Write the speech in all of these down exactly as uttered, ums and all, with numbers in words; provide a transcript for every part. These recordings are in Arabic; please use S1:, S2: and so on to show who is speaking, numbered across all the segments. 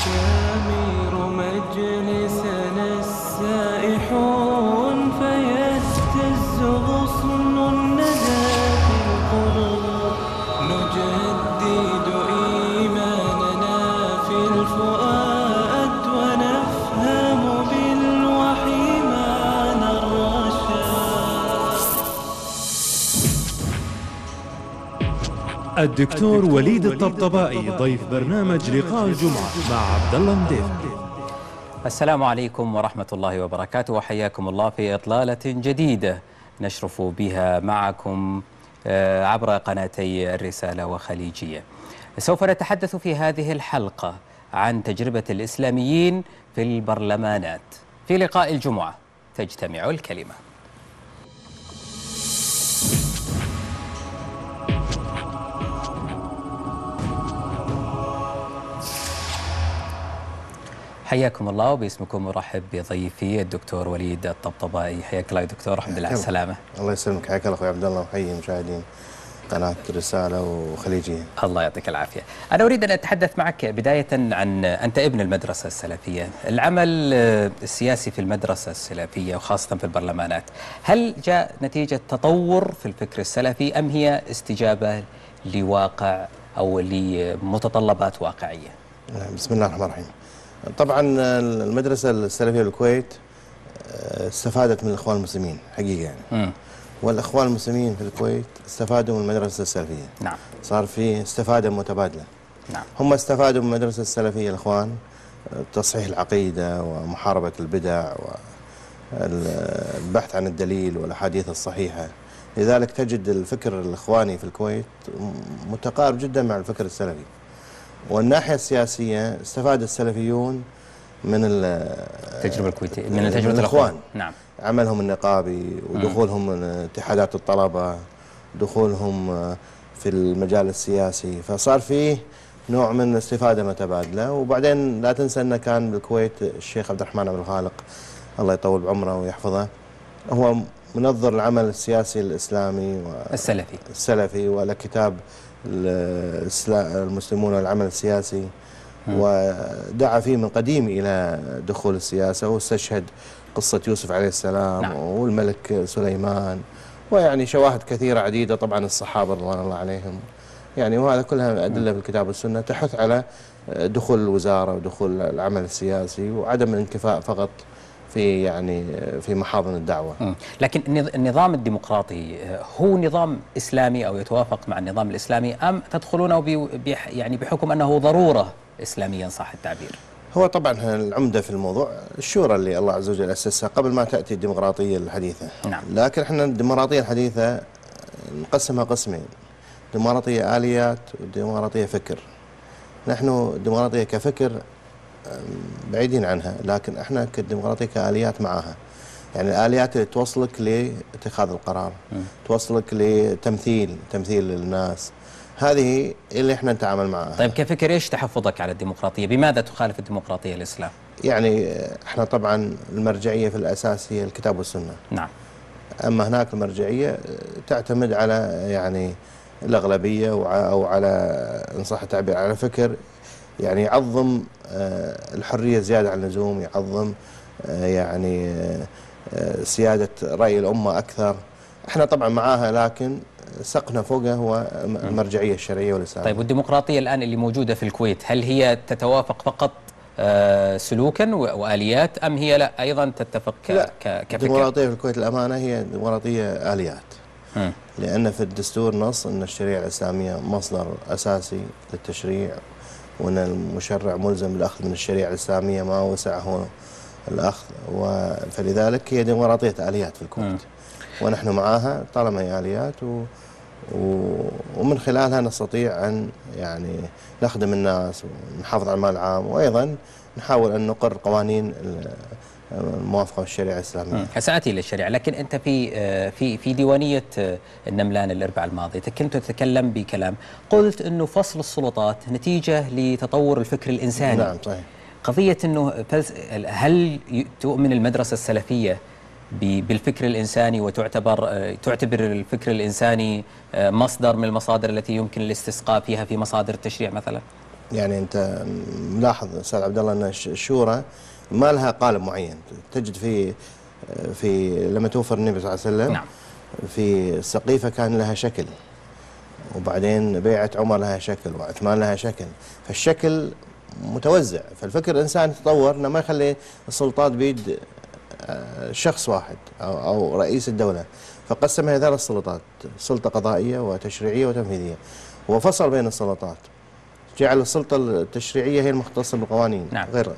S1: يستمير مجلسنا السائحون فيهتز غصن الندى في القلوب نجدد إيماننا في الفؤاد ونفهم بالوحي معنى الرشاد.
S2: الدكتور وليد الطبطبائي ضيف برنامج لقاء الجمعة مع عبد الله مديف.
S3: السلام عليكم ورحمة الله وبركاته، وحياكم الله في إطلالة جديدة نشرف بها معكم عبر قناتي الرسالة وخليجية. سوف نتحدث في هذه الحلقة عن تجربة الإسلاميين في البرلمانات. في لقاء الجمعة تجتمع الكلمة. حياكم الله، وباسمكم ارحب بضيفي الدكتور وليد الطبطبائي. حياك الله يا دكتور، الحمد لله على السلامة.
S4: الله يسلمك، حياك الله اخوي عبد الله، وحيي مشاهدين قناة رسالة وخليجية.
S3: الله يعطيك العافية. أنا أريد أن أتحدث معك بداية عن أنت ابن المدرسة السلفية، العمل السياسي في المدرسة السلفية وخاصة في البرلمانات، هل جاء نتيجة تطور في الفكر السلفي أم هي استجابة لواقع أو لمتطلبات واقعية؟
S4: بسم الله الرحمن الرحيم. طبعا المدرسة السلفية بالكويت استفادت من الإخوان المسلمين حقيقة يعني. م. والإخوان المسلمين في الكويت استفادوا من المدرسة السلفية.
S3: نعم.
S4: صار في استفادة متبادلة.
S3: نعم.
S4: هم استفادوا من المدرسة السلفية الإخوان تصحيح العقيدة ومحاربة البدع والبحث عن الدليل والأحاديث الصحيحة. لذلك تجد الفكر الإخواني في الكويت متقارب جدا مع الفكر السلفي. والناحية السياسية استفاد السلفيون من
S3: التجربة الكويتية، من تجربة
S4: الإخوان.
S3: نعم.
S4: عملهم النقابي ودخولهم من اتحادات الطلبة، دخولهم في المجال السياسي، فصار فيه نوع من الاستفادة متبادلة. وبعدين لا تنسى أن كان بالكويت الشيخ عبد الرحمن عبد الخالق الله يطول بعمره ويحفظه، هو منظر العمل السياسي الإسلامي
S3: السلفي
S4: السلفي وله كتاب المسلمون والعمل السياسي، ودعا فيه من قديم إلى دخول السياسة، واستشهد قصة يوسف عليه السلام. نعم. والملك سليمان، ويعني شواهد كثيرة عديدة، طبعا الصحابة رضوان الله عليهم يعني، وهذا كلها أدلة في الكتاب والسنة تحث على دخول الوزارة ودخول العمل السياسي وعدم الانكفاء فقط في يعني في محاضن الدعوة.
S3: م. لكن النظام الديمقراطي هو نظام إسلامي أو يتوافق مع النظام الإسلامي، أم تدخلونه يعني بحكم أنه ضرورة إسلاميا صح التعبير؟
S4: هو طبعا العمدة في الموضوع الشورى اللي الله عز وجل أسسها قبل ما تأتي الديمقراطية الحديثة.
S3: نعم.
S4: لكن احنا الديمقراطية الحديثة نقسمها قسمين، ديمقراطية آليات وديمقراطية فكر. نحن الديمقراطية كفكر بعيدين عنها، لكن احنا كالديمقراطية كآليات معها. يعني الآليات اللي توصلك لاتخاذ القرار، م. توصلك لتمثيل تمثيل الناس، هذه اللي احنا نتعامل معها.
S3: طيب كفكر ايش تحفظك على الديمقراطية؟ بماذا تخالف الديمقراطية الإسلام؟
S4: يعني احنا طبعا المرجعية في الأساس هي الكتاب والسنة.
S3: نعم.
S4: أما هناك المرجعية تعتمد على يعني الأغلبية أو على إن صح التعبير على فكر يعني يعظم الحرية زيادة عن اللزوم، يعظم يعني سيادة رأي الأمة أكثر. احنا طبعا معاها، لكن سقنا فوقها هو المرجعية الشرعية والإسلامية.
S3: طيب والديمقراطية الآن اللي موجودة في الكويت، هل هي تتوافق فقط سلوكا وآليات، أم هي لا أيضا تتفق كفكر؟
S4: الديمقراطية في الكويت الأمانة هي ديمقراطية آليات. م. لأن في الدستور نص أن الشريعة الإسلامية مصدر أساسي للتشريع، وأن المشرع ملزم بالأخذ من الشريعة الإسلامية ما وسعه الأخذ، فلذلك هي ديمقراطية آليات في الكويت. م. ونحن معاها طالما هي آليات، و ومن خلالها نستطيع أن يعني نخدم الناس ونحافظ على المال العام، وأيضا نحاول أن نقر قوانين الموافقة بالشريعة الإسلامية.
S3: سأتي للشريعة، لكن أنت في في في ديوانية النملان الأربعاء الماضي كنت تتكلم بكلام، قلت أنه فصل السلطات نتيجة لتطور الفكر الإنساني.
S4: نعم صحيح.
S3: قضية أنه هل تؤمن المدرسة السلفية بالفكر الإنساني وتعتبر تعتبر الفكر الإنساني مصدر من المصادر التي يمكن الاستسقاء فيها في مصادر التشريع مثلا؟
S4: يعني أنت ملاحظ أستاذ عبد الله أن الشورى ما لها قالب معين. تجد في في لما توفر النبي صلى الله عليه وسلم
S3: نعم.
S4: في السقيفة كان لها شكل، وبعدين بيعة عمر لها شكل، وعثمان لها شكل، فالشكل متوزع. فالفكر الإنسان تطور انه ما يخلي السلطات بيد شخص واحد أو, أو رئيس الدولة، فقسمها ثلاث سلطات: سلطة قضائية وتشريعية وتنفيذية، وفصل بين السلطات، جعل السلطة التشريعية هي المختصة بالقوانين.
S3: نعم.
S4: غير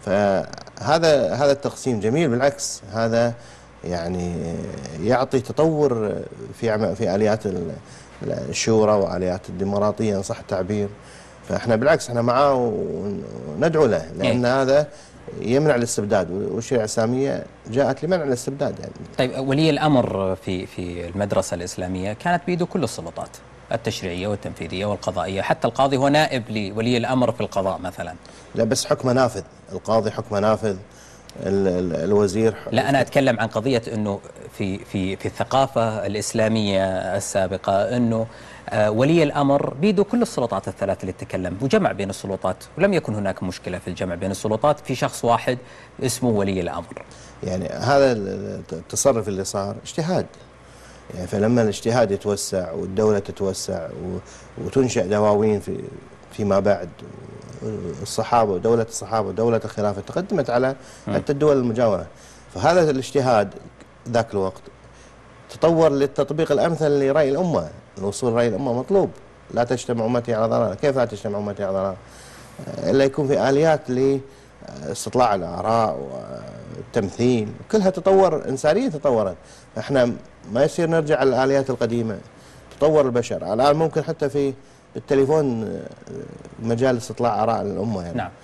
S4: فهذا هذا التقسيم جميل، بالعكس هذا يعني يعطي تطور في في آليات الشورى وآليات الديمقراطية إن صح التعبير. فاحنا بالعكس احنا معاه وندعو له، لأن
S3: إيه؟
S4: هذا يمنع الاستبداد، والشريعة الإسلامية جاءت لمنع الاستبداد يعني.
S3: طيب ولي الأمر في في المدرسة الإسلامية كانت بيده كل السلطات التشريعية والتنفيذية والقضائية، حتى القاضي هو نائب لولي الأمر في القضاء مثلا.
S4: لا بس حكم نافذ، القاضي حكم نافذ، ال ال الوزير.
S3: لا أنا أتكلم عن قضية أنه في في في الثقافة الإسلامية السابقة أنه آه ولي الأمر بيده كل السلطات الثلاث اللي تكلم، وجمع بين السلطات، ولم يكن هناك مشكلة في الجمع بين السلطات في شخص واحد اسمه ولي الأمر.
S4: يعني هذا التصرف اللي صار اجتهاد، يعني فلما الاجتهاد يتوسع والدولة تتوسع وتنشأ دواوين في فيما بعد، الصحابة ودولة الصحابة ودولة الخلافة تقدمت على حتى الدول المجاورة، فهذا الاجتهاد ذاك الوقت تطور للتطبيق الأمثل لرأي الأمة. الوصول لرأي الأمة مطلوب. لا تجتمع أمتي على ضلالة. كيف لا تجتمع أمتي على ضلالة؟ إلا يكون في آليات لاستطلاع الآراء والتمثيل، كلها تطور، إنسانية تطورت. احنا ما يصير نرجع للآليات القديمة. تطور البشر الآن، ممكن حتى في التليفون مجال استطلاع آراء الأمة يعني.
S3: نعم.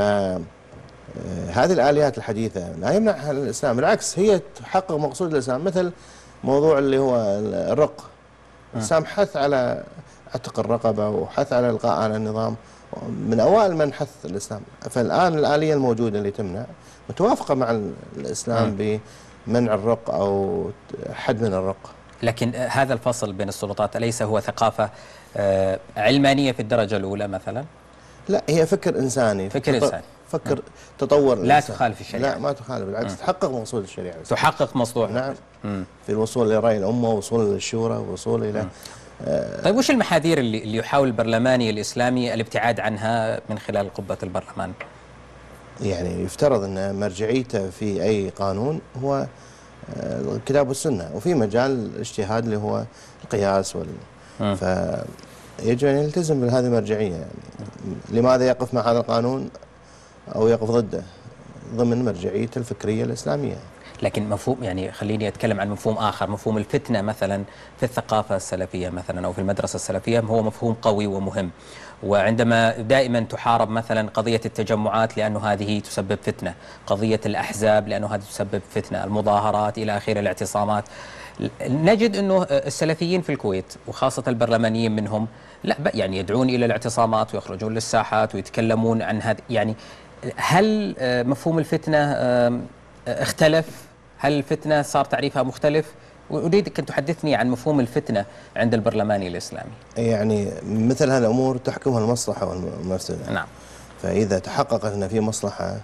S4: فهذه الآليات الحديثة لا يمنعها الإسلام، بالعكس هي تحقق مقصود الإسلام. مثل موضوع اللي هو الرق، الإسلام حث على عتق الرقبة وحث على القاء على النظام، من أوائل من حث الإسلام. فالآن الآلية الموجودة اللي تمنع متوافقة مع الإسلام بمنع الرق أو حد من الرق.
S3: لكن هذا الفصل بين السلطات أليس هو ثقافة علمانية في الدرجة الأولى مثلا؟
S4: لا، هي فكر إنساني،
S3: فكر إنساني،
S4: فكر م. تطور
S3: لا
S4: الإنسان.
S3: تخالف الشريعة.
S4: لا ما تخالف، بالعكس تحقق مقصود الشريعة.
S3: تحقق مصلوح.
S4: نعم. م. في الوصول لرأي الأمة، وصول للشورى، وصول إلى
S3: آه طيب وش المحاذير اللي, اللي يحاول البرلماني الإسلامي الابتعاد عنها من خلال قبة البرلمان؟
S4: يعني يفترض أن مرجعيته في أي قانون هو الكتاب والسنة، وفي مجال الاجتهاد اللي هو القياس وال م. فيجب أن يلتزم بهذه المرجعية. يعني لماذا يقف مع هذا القانون أو يقف ضده ضمن مرجعيته الفكرية الإسلامية؟
S3: لكن مفهوم، يعني خليني أتكلم عن مفهوم آخر، مفهوم الفتنة مثلا في الثقافة السلفية مثلا أو في المدرسة السلفية هو مفهوم قوي ومهم، وعندما دائما تحارب مثلا قضية التجمعات لأنه هذه تسبب فتنة، قضية الأحزاب لأنه هذه تسبب فتنة، المظاهرات إلى آخره، الاعتصامات، نجد أنه السلفيين في الكويت وخاصة البرلمانيين منهم لا يعني يدعون إلى الاعتصامات ويخرجون للساحات ويتكلمون عن هذا. يعني هل مفهوم الفتنة اختلف؟ هل الفتنة صار تعريفها مختلف؟ وأريدك أن تحدثني عن مفهوم الفتنة عند البرلماني الإسلامي.
S4: يعني مثل هذه الأمور تحكمها المصلحة والمفسدة.
S3: نعم.
S4: فإذا تحققت أن في مصلحة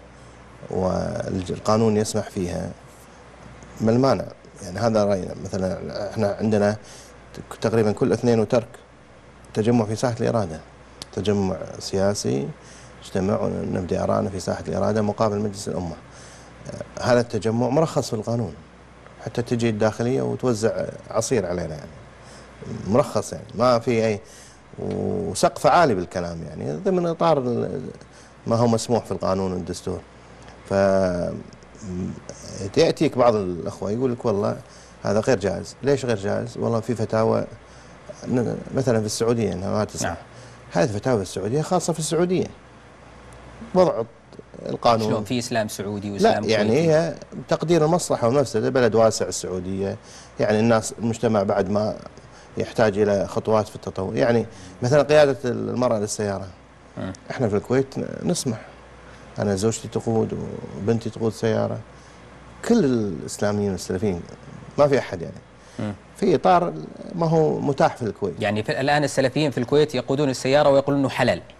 S4: والقانون يسمح فيها، ما المانع؟ يعني هذا رأينا. مثلا احنا عندنا تقريبا كل اثنين وترك تجمع في ساحة الإرادة، تجمع سياسي اجتمع ونبدأ آراءنا في ساحة الإرادة مقابل مجلس الأمة. هذا التجمع مرخص في القانون، حتى تجي الداخلية وتوزع عصير علينا، يعني مرخص، يعني ما في أي، وسقف عالي بالكلام، يعني ضمن إطار ما هو مسموح في القانون والدستور. ف يأتيك بعض الأخوة يقول لك والله هذا غير جائز. ليش غير جائز؟ والله في فتاوى مثلا في السعودية أنها ما تسمح. هذه فتاوى في السعودية خاصة في السعودية، وضع القانون.
S3: شلون في إسلام سعودي وإسلام
S4: لا يعني
S3: كويتي؟
S4: هي تقدير المصلحة والمفسدة. بلد واسع السعودية، يعني الناس المجتمع بعد ما يحتاج إلى خطوات في التطور. يعني مثلا قيادة المرأة للسيارة، م. احنا في الكويت نسمح، أنا زوجتي تقود وبنتي تقود سيارة، كل الإسلاميين والسلفيين ما في أحد، يعني م. في إطار ما هو متاح في الكويت.
S3: يعني في الآن السلفيين في الكويت يقودون السيارة ويقولون أنه حلال.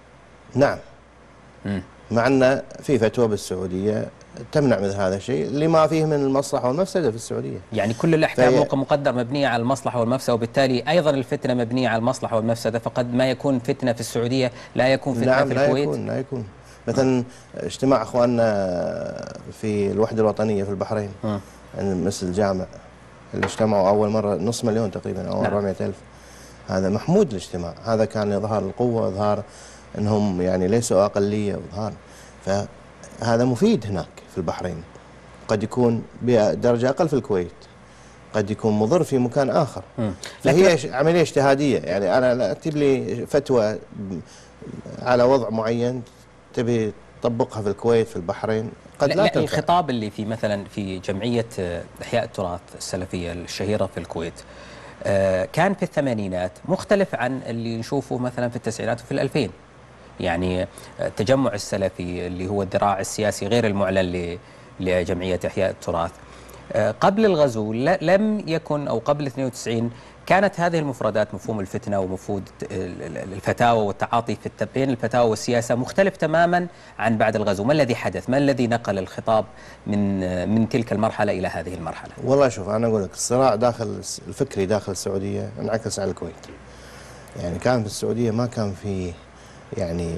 S4: نعم.
S3: مم.
S4: مع أن في فتوى بالسعودية تمنع مثل هذا الشيء لما فيه من المصلحة والمفسدة في السعودية.
S3: يعني كل الأحكام
S4: فهي...
S3: مقدر مبنية على المصلحة والمفسدة، وبالتالي أيضا الفتنة مبنية على المصلحة والمفسدة، فقد ما يكون فتنة في السعودية لا يكون فتنة
S4: نعم
S3: في
S4: لا
S3: الكويت.
S4: يكون لا يكون مثلا اجتماع اخواننا في الوحده الوطنيه في البحرين مثل الجامع اللي اجتمعوا اول مره نص مليون تقريبا او أربعمائة ألف. هذا محمود الاجتماع، هذا كان اظهار القوه واظهار انهم يعني ليسوا اقليه واظهار، فهذا مفيد هناك في البحرين. قد يكون بدرجه اقل في الكويت، قد يكون مضر في مكان اخر. فهي عمليه اجتهاديه، يعني انا لا اكتب لي فتوى على وضع معين تبي تطبقها في الكويت في البحرين قد لا, لا تنفع.
S3: الخطاب اللي في مثلا في جمعية إحياء التراث السلفية الشهيرة في الكويت كان في الثمانينات مختلف عن اللي نشوفه مثلا في التسعينات وفي الألفين. يعني التجمع السلفي اللي هو الذراع السياسي غير المعلن لجمعية إحياء التراث قبل الغزو لم يكن، أو قبل اثنين وتسعين كانت هذه المفردات، مفهوم الفتنة ومفهوم الفتاوى والتعاطي في بين الفتاوى والسياسة، مختلف تماما عن بعد الغزو. ما الذي حدث؟ ما الذي نقل الخطاب من من تلك المرحلة إلى هذه المرحلة؟
S4: والله شوف، أنا أقول لك الصراع داخل الفكري داخل السعودية انعكس على الكويت. يعني كان في السعودية ما كان في يعني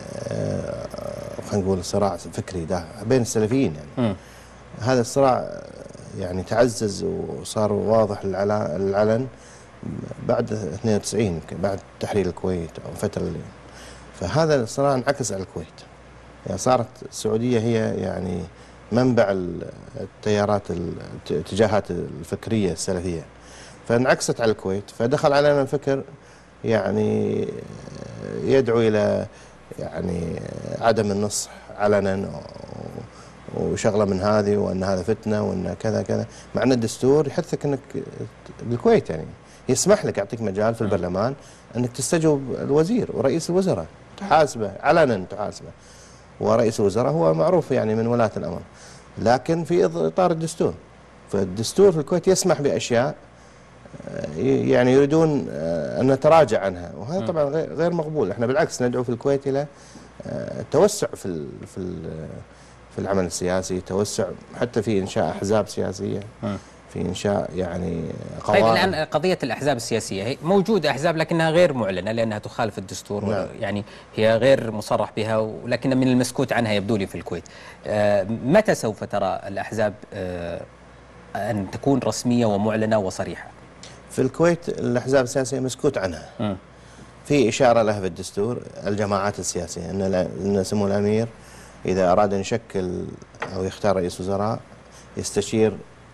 S4: خلينا نقول صراع فكري داخل بين السلفيين يعني. م. هذا الصراع يعني تعزز وصار واضح للعلن بعد اثنين وتسعين، بعد تحرير الكويت او فتره اللي. فهذا الصراع انعكس على الكويت، يعني صارت السعوديه هي يعني منبع التيارات الاتجاهات الفكريه السلفيه، فانعكست على الكويت، فدخل علينا الفكر يعني يدعو الى يعني عدم النصح علنا وشغله من هذه، وان هذا فتنه وان كذا كذا، مع ان الدستور يحثك انك بالكويت يعني يسمح لك، يعطيك مجال في البرلمان انك تستجوب الوزير ورئيس الوزراء، تحاسبه علنا تحاسبه، ورئيس الوزراء هو معروف يعني من ولاة الامر، لكن في اطار الدستور. فالدستور في الكويت يسمح باشياء يعني يريدون ان نتراجع عنها، وهذا طبعا غير مقبول. احنا بالعكس ندعو في الكويت الى التوسع في ال في ال في العمل السياسي، توسع حتى في إنشاء أحزاب سياسية، في إنشاء يعني قوائم.
S3: طيب الآن قضية الأحزاب السياسية هي موجودة أحزاب لكنها غير معلنة لأنها تخالف الدستور. نعم. يعني هي غير مصرح بها، ولكن من المسكوت عنها يبدو لي في الكويت. آه متى سوف ترى الأحزاب آه أن تكون رسمية ومعلنة وصريحة؟
S4: في الكويت الأحزاب السياسية مسكوت عنها. م. في إشارة لها في الدستور الجماعات السياسية، أن سمو الأمير إذا أراد أن يشكل أو يختار رئيس وزراء يستشير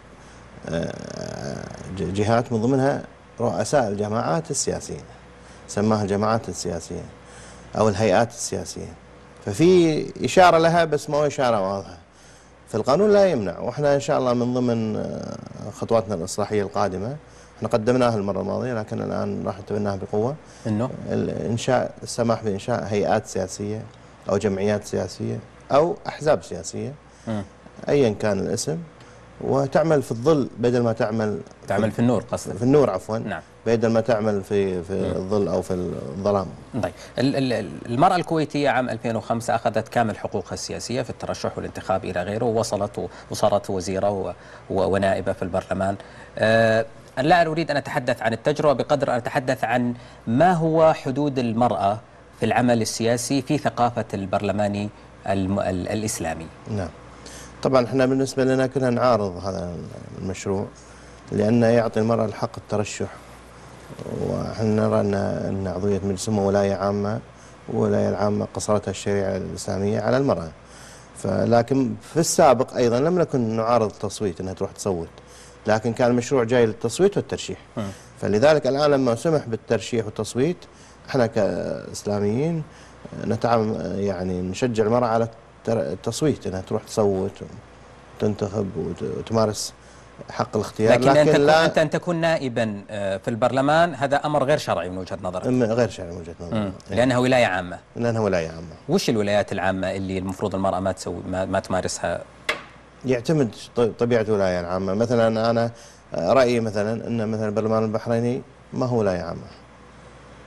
S4: جهات من ضمنها رؤساء الجماعات السياسية، سماها الجماعات السياسية أو الهيئات السياسية. ففي إشارة لها بس ما هو إشارة واضحة. فالقانون لا يمنع، وإحنا إن شاء الله من ضمن خطواتنا الإصلاحية القادمة، إحنا قدمناها المرة الماضية لكن الآن راح نتبناها بقوة، إنه إنشاء السماح بإنشاء هيئات سياسية أو جمعيات سياسية أو أحزاب سياسية م. أيا كان الاسم، وتعمل في الظل بدل ما تعمل
S3: تعمل في, في النور قصدك.
S4: في النور عفوا.
S3: نعم.
S4: بدل ما تعمل في في م. الظل أو في الظلام.
S3: طيب المرأة الكويتية عام ألفين وخمسة أخذت كامل حقوقها السياسية في الترشح والانتخاب إلى غيره، ووصلت وصارت وزيرة ونائبة في البرلمان. أه لا أريد أن أتحدث عن التجربة بقدر أن أتحدث عن ما هو حدود المرأة في العمل السياسي في ثقافة البرلماني الإسلامي.
S4: نعم. طبعا احنا بالنسبة لنا كنا نعارض هذا المشروع لأنه يعطي المرأة الحق الترشح، ونحن نرى أن عضوية مجلس الأمة ولاية عامة، والولاية العامة قصرتها الشريعة الإسلامية على المرأة. فلكن في السابق أيضا لم نكن نعارض التصويت أنها تروح تصوت، لكن كان المشروع جاي للتصويت والترشيح. م. فلذلك الآن لما سمح بالترشيح والتصويت، احنا كإسلاميين نتعامل يعني نشجع المرأة على التصويت، انها تروح تصوت وتنتخب وتمارس حق الاختيار.
S3: لكن, لكن أن تكون لا أنت أن تكون نائبا في البرلمان هذا أمر غير شرعي من وجهة نظرك؟
S4: غير شرعي من وجهة نظرك.
S3: لأنها ولاية عامة.
S4: لأنها ولاية عامة.
S3: وش الولايات العامة اللي المفروض المرأة ما تسوي ما, ما تمارسها؟
S4: يعتمد طبيعة الولاية العامة. مثلا أنا رأيي مثلا أن مثلا البرلمان البحريني ما هو ولاية عامة،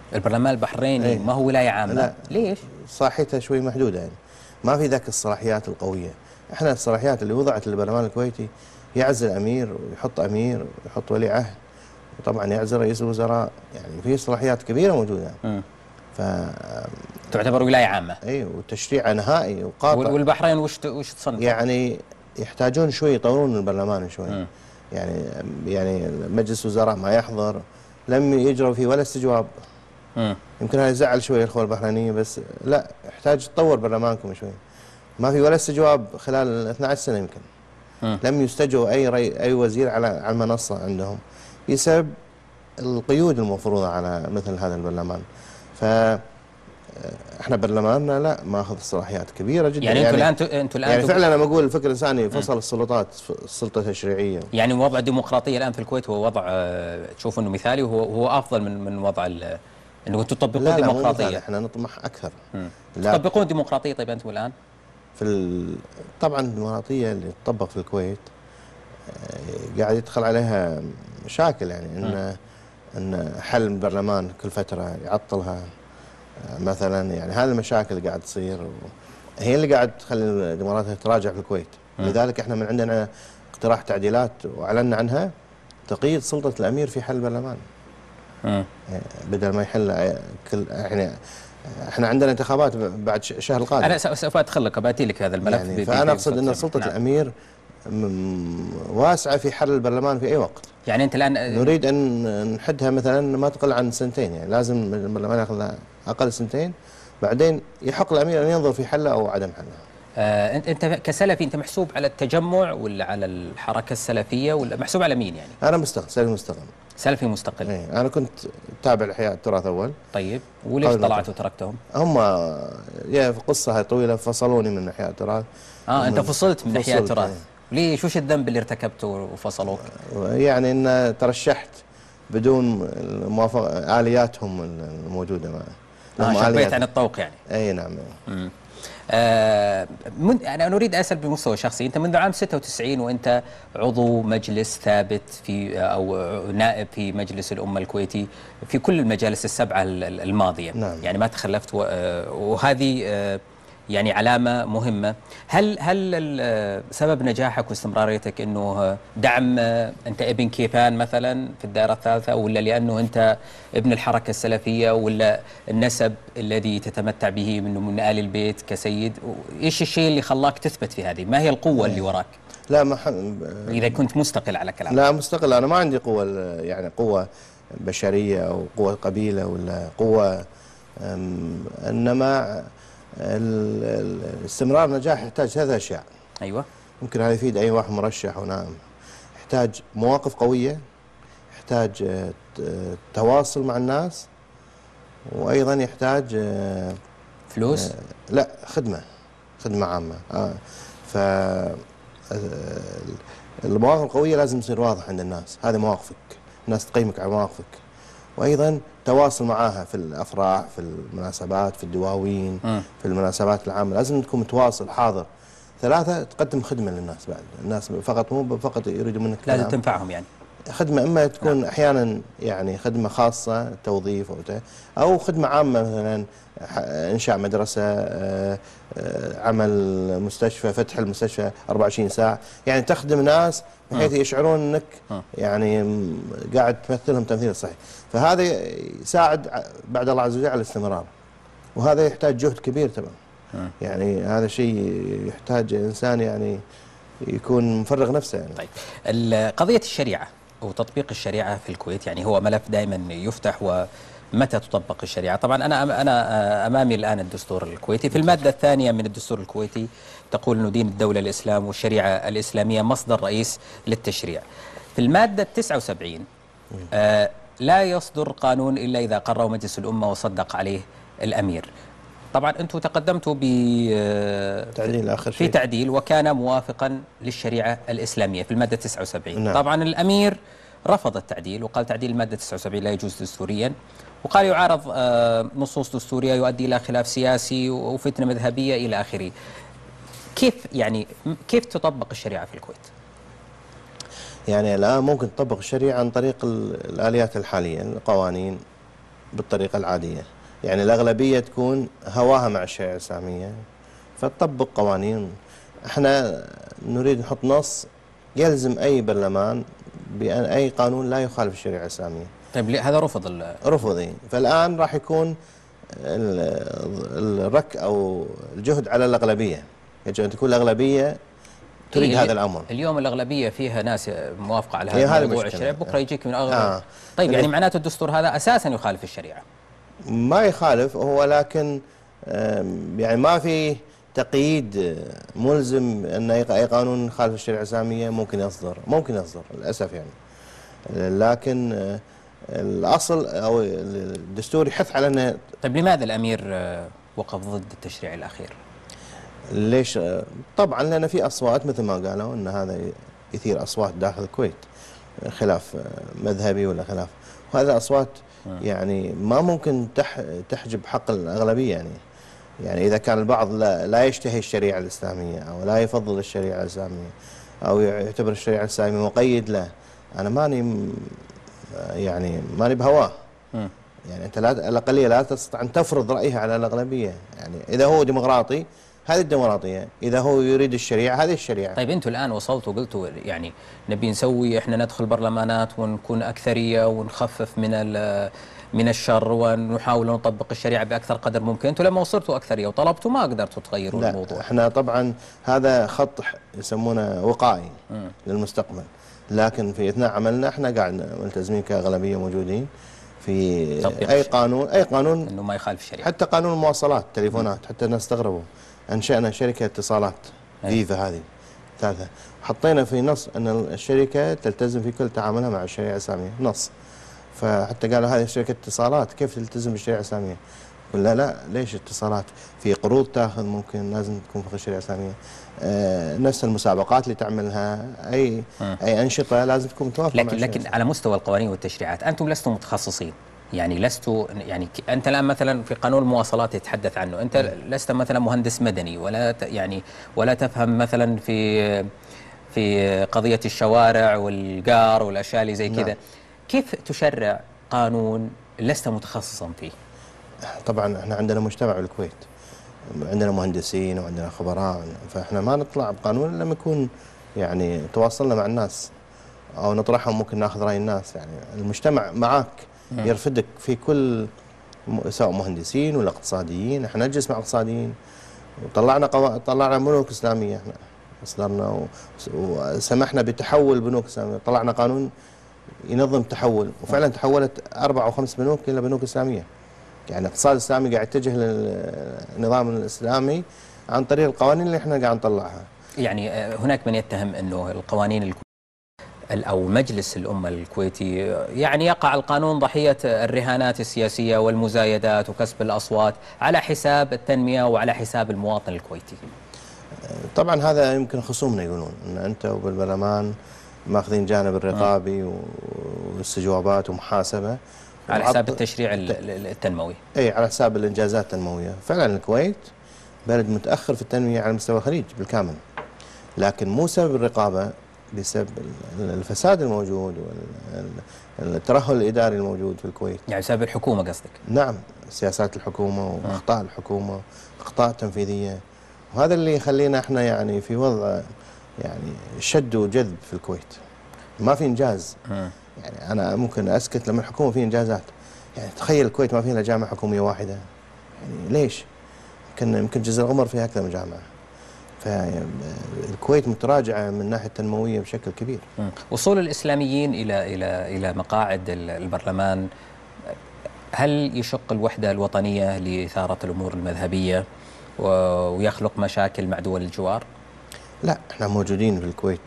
S3: البرلمان البحريني
S4: ايه.
S3: ما هو ولاية عامة؟
S4: لا.
S3: ليش؟
S4: صلاحيته شوي محدودة يعني، ما في ذاك الصلاحيات القوية. احنا الصلاحيات اللي وضعت للبرلمان الكويتي يعزل أمير ويحط أمير ويحط ولي عهد، وطبعا يعزل رئيس الوزراء، يعني في صلاحيات كبيرة موجودة.
S3: امم
S4: ف
S3: تعتبر ولاية عامة.
S4: اي وتشريع نهائي وقاطع.
S3: والبحرين وش وش تصنف؟
S4: يعني يحتاجون شوي يطورون البرلمان شوي.
S3: مم.
S4: يعني يعني مجلس الوزراء ما يحضر، لم يجروا فيه ولا استجواب.
S3: مم.
S4: يمكن هذا يزعل شوي الاخوه البحرينيين، بس لا، يحتاج تطور برلمانكم شوي. ما في ولا استجواب خلال اثنتي عشرة سنه يمكن.
S3: مم.
S4: لم يستجوا اي ري اي وزير على على المنصه عندهم بسبب القيود المفروضه على مثل هذا البرلمان. ف احنا برلماننا لا ماخذ صلاحيات كبيره جدا.
S3: يعني انتم الان انتم الان
S4: يعني
S3: تب-
S4: فعلا انا بقول الفكر الانساني فصل السلطات، السلطه التشريعيه.
S3: يعني وضع الديمقراطية الان في الكويت هو وضع آه، تشوف انه مثالي، وهو هو افضل من من وضع ال- انه تطبقون
S4: لا لا مو مثال،
S3: ديمقراطية.
S4: احنا نطمح اكثر.
S3: مم.
S4: لا
S3: تطبقون ديمقراطية طيب انتم الان؟
S4: في ال... طبعا الديمقراطيه اللي تطبق في الكويت آه، قاعد يدخل عليها مشاكل، يعني ان ان حل البرلمان كل فتره يعطلها آه، مثلا. يعني هذه المشاكل اللي قاعد تصير و... هي اللي قاعد تخلي الديمقراطيه تراجع في الكويت.
S3: مم.
S4: لذلك احنا من عندنا اقتراح تعديلات واعلنا عنها، تقييد سلطه الامير في حل البرلمان.
S3: مم.
S4: بدل ما يحل كل يعني احنا عندنا انتخابات بعد الشهر القادم.
S3: انا س- سوف ادخل لك باتي لك هذا الملف.
S4: يعني
S3: ب- ب-
S4: فانا
S3: ب-
S4: اقصد ان سلطه
S3: نعم.
S4: الامير م- واسعه في حل البرلمان في اي وقت.
S3: يعني انت الان
S4: نريد ان نحدها مثلا ما تقل عن سنتين، يعني لازم البرلمان ياخذ اقل سنتين، بعدين يحق الامير ان ينظر في حلها او عدم حلها.
S3: آه انت انت كسلفي انت محسوب على التجمع ولا على الحركة السلفية ولا محسوب على مين يعني؟
S4: انا مستقل، سلفي مستقل.
S3: سلفي مستقل.
S4: ايه انا كنت تابع لاحياء التراث اول.
S3: طيب وليش
S4: قبل
S3: طلعت وتركتهم؟
S4: هم يا في قصه هاي طويله، فصلوني من احياء التراث.
S3: اه انت
S4: هم-
S3: فصلت من احياء
S4: فصلت،
S3: التراث.
S4: إيه.
S3: ليش وش الذنب اللي ارتكبته وفصلوك؟
S4: يعني ان ترشحت بدون الموافقه الياتهم الموجوده معه.
S3: آه
S4: لهم
S3: شبيت
S4: آليات.
S3: عن الطوق يعني.
S4: اي نعم.
S3: مم. آه من انا اريد اسال بمستوى شخصي، انت منذ عام ستة وتسعين وانت عضو مجلس ثابت في او نائب في مجلس الامه الكويتي في كل المجالس السبعه ال- الماضيه.
S4: نعم.
S3: يعني ما تخلفت و- آه، وهذه آه، يعني علامه مهمه. هل هل ال- سبب نجاحك واستمراريتك انه دعم آه، انت ابن كيفان مثلا في الدائره الثالثه، ولا لانه انت ابن الحركه السلفيه، ولا النسب الذي تتمتع به منه من آل البيت كسيد؟ ايش الشيء اللي خلاك تثبت في هذه؟ ما هي القوه اللي وراك
S4: لا ما ح...
S3: اذا كنت مستقل على كلامك؟
S4: لا مستقل، انا ما عندي قوه يعني قوه بشريه او قوه قبيله ولا قوه أم، انما ال- ال- الاستمرار النجاح يحتاج ثلاث اشياء.
S3: ايوه.
S4: ممكن هذا يفيد اي واحد مرشح ونائم. يحتاج مواقف قويه، يحتاج آه، ت- تواصل مع الناس، وايضا يحتاج آه،
S3: فلوس؟
S4: لا خدمه خدمه عامه. آه ف آه، المواقف القويه لازم تصير واضح عند الناس، هذه مواقفك، الناس تقيمك على مواقفك. وايضا تواصل معاها في الافراح، في المناسبات، في الدواوين،
S3: مم.
S4: في المناسبات العامه، لازم تكون متواصل حاضر. ثلاثه تقدم خدمه للناس، بعد الناس فقط مو فقط يريدوا منك
S3: لازم
S4: كلام.
S3: تنفعهم يعني.
S4: خدمه اما تكون احيانا يعني خدمه خاصه توظيف او ت- او خدمه عامه، مثلا ح- انشاء مدرسه، آه، آه، عمل مستشفى، فتح المستشفى أربعة وعشرين ساعه، يعني تخدم ناس بحيث يشعرون انك
S3: م.
S4: يعني م- قاعد تمثلهم تمثيل صحيح. فهذا يساعد ع- بعد الله عز وجل على الاستمرار، وهذا يحتاج جهد كبير طبعا.
S3: م.
S4: يعني هذا شيء يحتاج انسان يعني يكون مفرغ نفسه يعني.
S3: طيب ال- قضية الشريعة وتطبيق الشريعة في الكويت، يعني هو ملف دائما يفتح، ومتى تطبق الشريعة؟ طبعا أنا أم- أنا أمامي الآن الدستور الكويتي، في المادة الثانية من الدستور الكويتي تقول أنه دين الدولة الإسلام والشريعة الإسلامية مصدر رئيس للتشريع. في المادة التسعة وسبعين آه لا يصدر قانون إلا إذا قرره مجلس الأمة وصدق عليه الأمير. طبعا أنتم تقدمتوا ب آه،
S4: تعديل آخر
S3: في
S4: شيء.
S3: تعديل وكان موافقا للشريعة الإسلامية في المادة تسعة وسبعين.
S4: نعم.
S3: طبعا الأمير رفض التعديل وقال تعديل المادة تسعة وسبعين لا يجوز دستوريا، وقال يعارض آه، نصوص دستورية، يؤدي إلى خلاف سياسي وفتنة مذهبية إلى آخره. كيف يعني كيف تطبق الشريعة في الكويت؟
S4: يعني الآن ممكن تطبق الشريعة عن طريق ال- الآليات الحالية، القوانين بالطريقة العادية، يعني الأغلبية تكون هواها مع الشريعة الإسلامية فتطبق قوانين. احنا نريد نحط نص يلزم أي برلمان بأن أي قانون لا يخالف الشريعة الإسلامية.
S3: طيب هذا رفض ال...
S4: رفضي، فالآن راح يكون الرك أو الجهد على الأغلبية، يجب أن تكون الأغلبية تريد
S3: إيه
S4: هذا الأمر.
S3: اليوم الأغلبية فيها ناس موافقة على
S4: هي
S3: هذا
S4: هذه
S3: الموضوع
S4: المشكلة.
S3: الشريعة، بكرة يجيك من أغلب.
S4: آه.
S3: طيب يعني معناته الدستور هذا أساسا يخالف الشريعة؟
S4: ما يخالف هو، لكن يعني ما في تقييد ملزم أن أي قانون يخالف الشريعة الإسلامية ممكن يصدر، ممكن يصدر للأسف يعني. لكن الأصل أو الدستور يحث على أنه.
S3: طيب لماذا الأمير وقف ضد التشريع الأخير؟
S4: ليش؟ طبعا لأن في أصوات مثل ما قالوا أن هذا يثير أصوات داخل الكويت، خلاف مذهبي ولا خلاف، وهذا أصوات يعني ما ممكن تحجب حق الأغلبية يعني. يعني إذا كان البعض لا, لا يشتهي الشريعة الإسلامية أو لا يفضل الشريعة الإسلامية أو يعتبر الشريعة الإسلامية مقيد له، أنا ماني يعني ماني بهواه. يعني أنت لا الأقلية لا تستطيع أن تفرض رأيها على الأغلبية. يعني إذا هو ديمقراطي هذه الديمقراطية، إذا هو يريد الشريعة هذه الشريعة.
S3: طيب أنتم الآن وصلتوا وقلتوا يعني نبي نسوي إحنا ندخل برلمانات ونكون أكثرية ونخفف من من الشر ونحاول نطبق الشريعة بأكثر قدر ممكن. أنتم لما وصلتوا أكثرية وطلبتوا ما قدرتوا تغيروا
S4: لا
S3: الموضوع.
S4: احنا طبعا هذا خط يسمونه وقائي
S3: مم.
S4: للمستقبل، لكن في اثناء عملنا احنا قاعد ملتزمين كأغلبية موجودين في اي قانون اي قانون
S3: انه ما يخالف الشريعة.
S4: حتى قانون المواصلات التليفونات، حتى الناس استغربوا انشأنا شركة اتصالات فيفا هذه ثالثة، حطينا في نص ان الشركة تلتزم في كل تعاملها مع الشريعة الإسلامية نص. فحتى قالوا هذه شركة اتصالات كيف تلتزم بالشريعة الإسلامية؟ قلنا لا ليش اتصالات؟ في قروض تاخذ ممكن لازم تكون في الشريعة الإسلامية. آه نفس المسابقات اللي تعملها اي م. اي أنشطة لازم تكون متوافقة.
S3: لكن لكن على مستوى القوانين والتشريعات انتم لستم متخصصين، يعني لستوا يعني انت الان مثلا في قانون المواصلات يتحدث عنه، انت م. لست مثلا مهندس مدني ولا يعني ولا تفهم مثلا في في قضية الشوارع والقار والاشياء اللي زي كذا. كيف تشرع قانون لست متخصصا فيه؟
S4: طبعا احنا عندنا مجتمع بالكويت، عندنا مهندسين وعندنا خبراء، فاحنا ما نطلع بقانون لما يكون يعني تواصلنا مع الناس او نطرحهم، ممكن ناخذ راي الناس. يعني المجتمع معك يرفدك في كل سواء مهندسين ولا اقتصاديين. احنا نجلس مع اقتصاديين وطلعنا قوا... طلعنا بنوك اسلاميه، احنا اصدرنا وسمحنا بتحول بنوك اسلاميه، طلعنا قانون ينظم تحول، وفعلا تحولت اربع او خمس بنوك الى بنوك اسلاميه. يعني الاقتصاد الاسلامي قاعد يتجه للنظام الاسلامي عن طريق القوانين اللي احنا قاعد نطلعها.
S3: يعني هناك من يتهم انه القوانين الكو... او مجلس الامه الكويتي يعني يقع القانون ضحيه الرهانات السياسيه والمزايدات وكسب الاصوات على حساب التنميه وعلى حساب المواطن الكويتي.
S4: طبعا هذا يمكن خصومنا يقولون ان انت وبالبرلمان ماخذين جانب الرقابي واستجوابات ومحاسبه
S3: على حساب التشريع التنموي.
S4: اي على حساب الانجازات التنمويه. فعلا الكويت بلد متاخر في التنميه على مستوى الخليج بالكامل، لكن مو سبب الرقابه، بسبب الفساد الموجود والترهل الاداري الموجود في الكويت.
S3: يعني بسبب الحكومه قصدك؟
S4: نعم، سياسات الحكومه واخطاء الحكومه، اخطاء تنفيذيه، وهذا اللي يخلينا احنا يعني في وضع يعني شد وجذب في الكويت. ما في انجاز. م. يعني انا ممكن اسكت لما الحكومه في انجازات. يعني تخيل الكويت ما فيها جامعه حكوميه واحده، يعني ليش؟ يمكن يمكن جزر القمر فيها اكثر من جامعه. فالكويت متراجعه من الناحيه التنمويه بشكل كبير.
S3: م. وصول الاسلاميين الى الى الى مقاعد البرلمان هل يشق الوحده الوطنيه لاثاره الامور المذهبيه ويخلق مشاكل مع دول الجوار؟
S4: لا، احنا موجودين في الكويت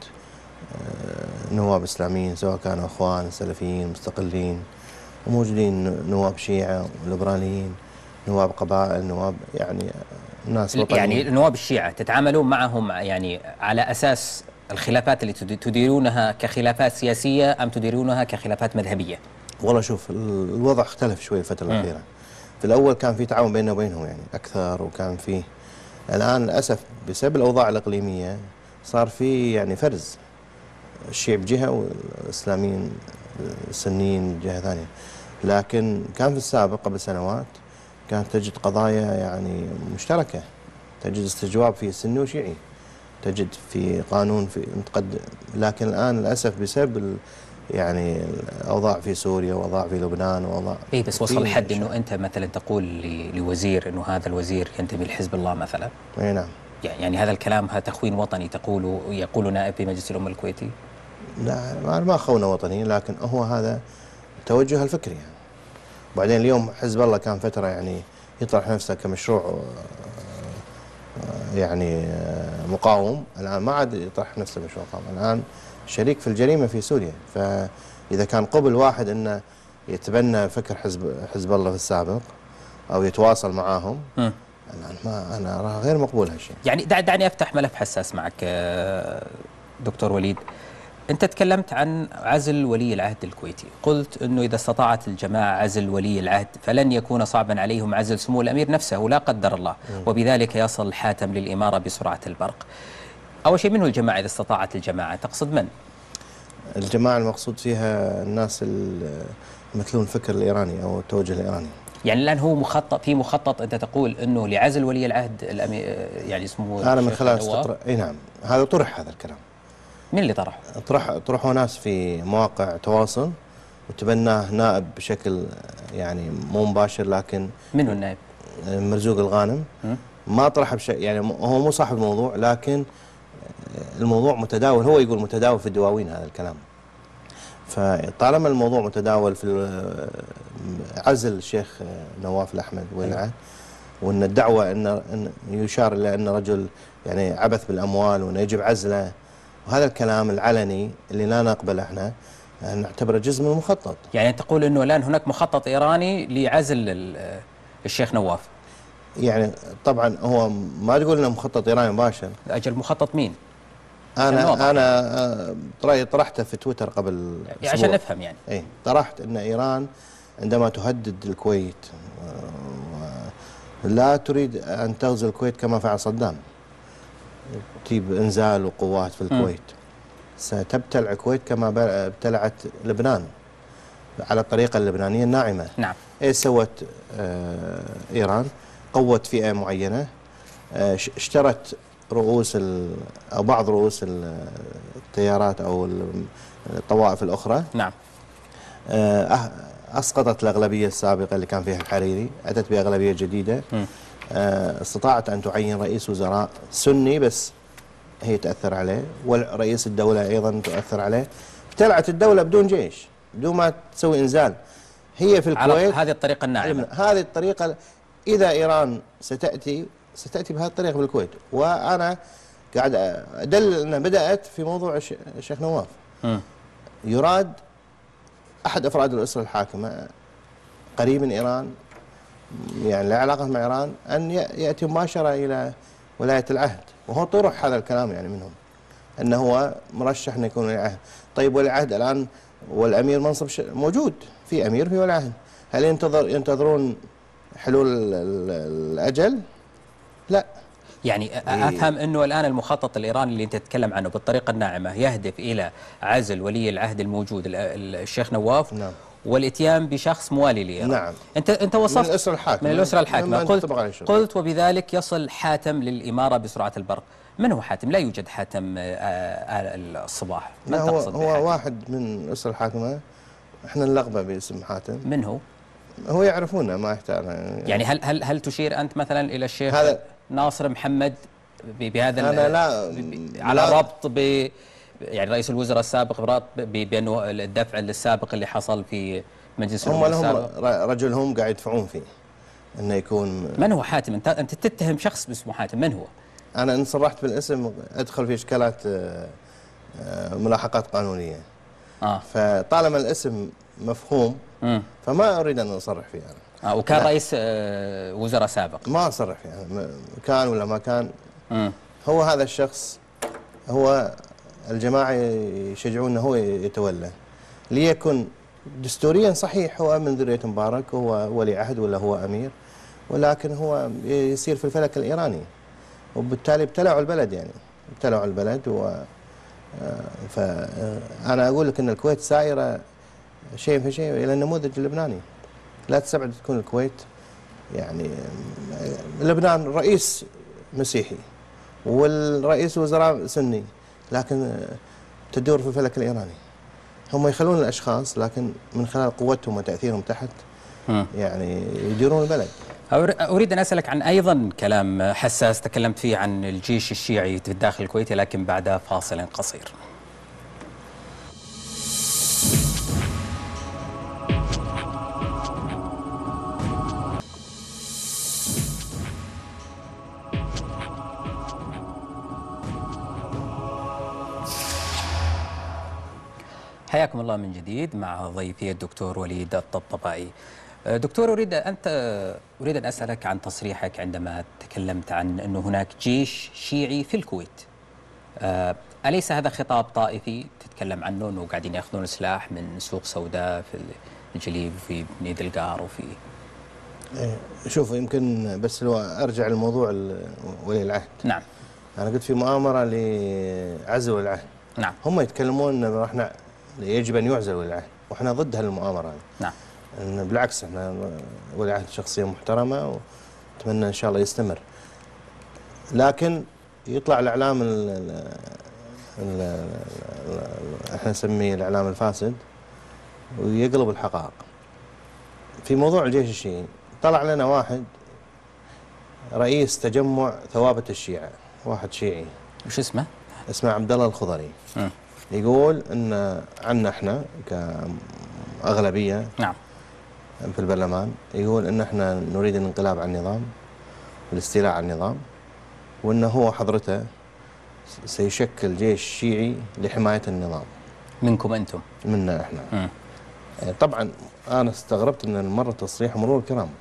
S4: نواب اسلاميين سواء كانوا اخوان سلفيين مستقلين، وموجودين نواب شيعه وليبراليين، نواب قبائل، نواب يعني ناس وطنيين.
S3: يعني نواب الشيعه تتعاملون معهم يعني على اساس الخلافات اللي تديرونها كخلافات سياسيه ام تديرونها كخلافات مذهبيه؟
S4: والله شوف الوضع اختلف شوي الفتره م. الاخيره. في الاول كان في تعاون بيننا وبينهم يعني اكثر، وكان في الان للاسف بسبب الاوضاع الاقليميه صار في يعني فرز، الشيعة بجهه والاسلاميين السنيين جهه ثانيه. لكن كان في السابق قبل سنوات كانت تجد قضايا يعني مشتركة، تجد استجواب في سني وشيعي، تجد في قانون في متقدم. لكن الآن للأسف بسبب يعني الأوضاع في سوريا وأوضاع في لبنان وأوضاع
S3: اي بس وصل لحد انه انت مثلا تقول لوزير انه هذا الوزير ينتمي لحزب الله مثلا.
S4: اي نعم.
S3: يعني هذا الكلام هذا تخوين وطني تقوله يقول نائب في مجلس الأمة الكويتي؟
S4: لا ما خونه وطني، لكن هو هذا توجه الفكري يعني. وبعدين اليوم حزب الله كان فترة يعني يطرح نفسه كمشروع يعني مقاوم، الآن ما عاد يطرح نفسه مشروع مقاوم، الآن شريك في الجريمة في سوريا. فإذا كان قبل واحد أنه يتبنى فكر حزب حزب الله في السابق أو يتواصل معاهم، م. الآن ما أنا أراها غير مقبول هالشيء.
S3: يعني دعني أفتح ملف حساس معك دكتور وليد. أنت تكلمت عن عزل ولي العهد الكويتي، قلت أنه إذا استطاعت الجماعة عزل ولي العهد فلن يكون صعبا عليهم عزل سمو الأمير نفسه لا قدر الله، وبذلك يصل الحاتم للإمارة بسرعة البرق. أول شيء، منه الجماعة إذا استطاعت الجماعة؟ تقصد من؟
S4: الجماعة المقصود فيها الناس يمثلون الفكر الإيراني أو التوجه الإيراني.
S3: يعني الآن هو مخطط في مخطط أنت تقول أنه لعزل ولي العهد الأمير يعني اسمه
S4: أنا من خلال استقراء أي نعم هذا طرح هذا الكلام.
S3: مين اللي طرحه؟
S4: طرح طرحوا ناس في مواقع تواصل وتبناه نائب بشكل يعني مو مباشر، لكن
S3: منو النائب؟
S4: مرزوق الغانم. م? ما طرح بشيء يعني هو مو صاحب الموضوع، لكن الموضوع متداول، هو يقول متداول في الدواوين هذا الكلام. فطالما الموضوع متداول في عزل الشيخ نواف الأحمد ولي العهد، وان الدعوه ان يشار الى ان رجل يعني عبث بالاموال وانه يجب عزله، وهذا الكلام العلني اللي لا نقبله احنا نعتبره جزء من المخطط.
S3: يعني تقول انه الان هناك مخطط ايراني لعزل الشيخ نواف؟
S4: يعني طبعا هو ما تقول انه مخطط ايراني مباشر.
S3: اجل مخطط مين؟
S4: انا انا رايي طرحته في تويتر قبل
S3: يعني عشان نفهم يعني.
S4: اي طرحت ان ايران عندما تهدد الكويت لا تريد ان تغزو الكويت كما فعل صدام، تجيب انزال وقوات في الكويت، م. ستبتلع الكويت كما ابتلعت لبنان على الطريقه اللبنانيه الناعمه.
S3: نعم.
S4: ايش سوت آه ايران؟ قوت فئه معينه، آه اشترت رؤوس او بعض رؤوس التيارات او الطوائف الاخرى.
S3: نعم.
S4: آه اسقطت الاغلبيه السابقه اللي كان فيها الحريري، اتت باغلبيه جديده. آه استطاعت ان تعين رئيس وزراء سني بس هي تاثر عليه، ورئيس الدوله ايضا تؤثر عليه. ابتلعت الدوله بدون جيش، بدون ما تسوي انزال. هي في الكويت
S3: هذه الطريقه الناعمه،
S4: هذه الطريقه. اذا ايران ستاتي ستاتي بهذه الطريقه بالكويت، وانا قاعد ادلل انها بدات في موضوع الشيخ نواف. م. يراد احد افراد الاسره الحاكمه قريب من ايران، يعني له علاقه مع ايران، ان ياتي مباشره الى ولايه العهد، وهو طرح هذا الكلام يعني منهم انه هو مرشح انه يكون ولي عهد. طيب ولي عهد الان والامير منصب موجود، في امير في ولي عهد، هل ينتظر ينتظرون حلول الاجل؟ لا.
S3: يعني افهم انه الان المخطط الايراني اللي انت تتكلم عنه بالطريقه الناعمه يهدف الى عزل ولي العهد الموجود الشيخ نواف.
S4: نعم.
S3: والاتيان بشخص موالي لايران.
S4: نعم.
S3: انت انت وصفت
S4: من الاسره الحاكمه
S3: من الاسره الحاكمه قلت قلت وبذلك يصل حاتم للاماره بسرعه البرق. من هو حاتم؟ لا يوجد حاتم الصباح. من
S4: لا، هو
S3: تقصد
S4: هو
S3: بحاتم؟
S4: واحد من الاسره الحاكمه، احنا نلقبه باسم حاتم.
S3: من هو؟
S4: هو يعرفونه ما يحتاج
S3: يعني, يعني هل هل هل تشير انت مثلا الى الشيخ
S4: هذا
S3: ناصر محمد بهذا
S4: أنا لا
S3: على
S4: لا
S3: ربط ب يعني رئيس الوزراء السابق بربط بانه الدفع السابق اللي حصل في مجلس
S4: هم
S3: الامه
S4: لهم
S3: السابق؟
S4: رجل هم قاعد يدفعون فيه انه يكون.
S3: من هو حاتم؟ انت انت تتهم شخص باسمه حاتم، من هو؟
S4: انا ان صرحت بالاسم ادخل في اشكالات ملاحقات قانونيه.
S3: اه
S4: فطالما الاسم مفهوم م. فما اريد ان اصرح فيه انا.
S3: اه وكان رئيس آه وزراء سابق.
S4: ما اصرح فيه يعني كان ولا ما كان.
S3: م.
S4: هو هذا الشخص هو الجماعه يشجعون انه هو يتولى، ليكن دستوريا صحيح هو من ذريه مبارك وهو ولي عهد ولا هو امير، ولكن هو يصير في الفلك الايراني، وبالتالي ابتلعوا البلد يعني ابتلعوا البلد. و فانا اقول لك ان الكويت سائره شيء في شيء إلى النموذج اللبناني. لا تستبعد تكون الكويت يعني لبنان رئيس مسيحي والرئيس وزراء سني، لكن تدور في الفلك الإيراني. هم يخلون الأشخاص لكن من خلال قوتهم وتأثيرهم تحت يعني يديرون البلد.
S3: أريد أن أسألك عن أيضا كلام حساس تكلمت فيه عن الجيش الشيعي في الداخل الكويتي، لكن بعد فاصل قصير. حياكم الله من جديد مع ضيفي الدكتور وليد الطبطبائي. دكتور، أريد أنت أريد أن أسألك عن تصريحك عندما تكلمت عن أنه هناك جيش شيعي في الكويت. أليس هذا خطاب طائفي تتكلم عنه، أنه قاعدين يأخذون سلاح من سوق سوداء في الجليب وفي بني دلقار وفي
S4: شوف، يمكن بس لو أرجع للموضوع ولي العهد.
S3: نعم.
S4: أنا قلت في مؤامرة لعزل ولي العهد.
S3: نعم.
S4: هم يتكلمون أنه احنا يجب أن يعزل ولي العهد، وإحنا ضد هالمؤامرة هذه.
S3: نعم.
S4: إن بالعكس احنا ولي العهد شخصية محترمة وأتمنى إن شاء الله يستمر. لكن يطلع الإعلام ال ال ال احنا نسميه الإعلام الفاسد ويقلب الحقائق. في موضوع الجيش الشيعي طلع لنا واحد رئيس تجمع ثوابت الشيعة، واحد شيعي.
S3: وش اسمه؟
S4: اسمه عبد الله الخضري. م. يقول ان عنا احنا كأغلبية
S3: نعم
S4: في البرلمان، يقول ان احنا نريد الانقلاب على النظام والاستيلاء على النظام، وانه هو حضرته سيشكل جيش شيعي لحماية النظام.
S3: منكم انتم؟
S4: منا احنا.
S3: م.
S4: طبعا انا استغربت ان المرة تصريح مرور الكرام.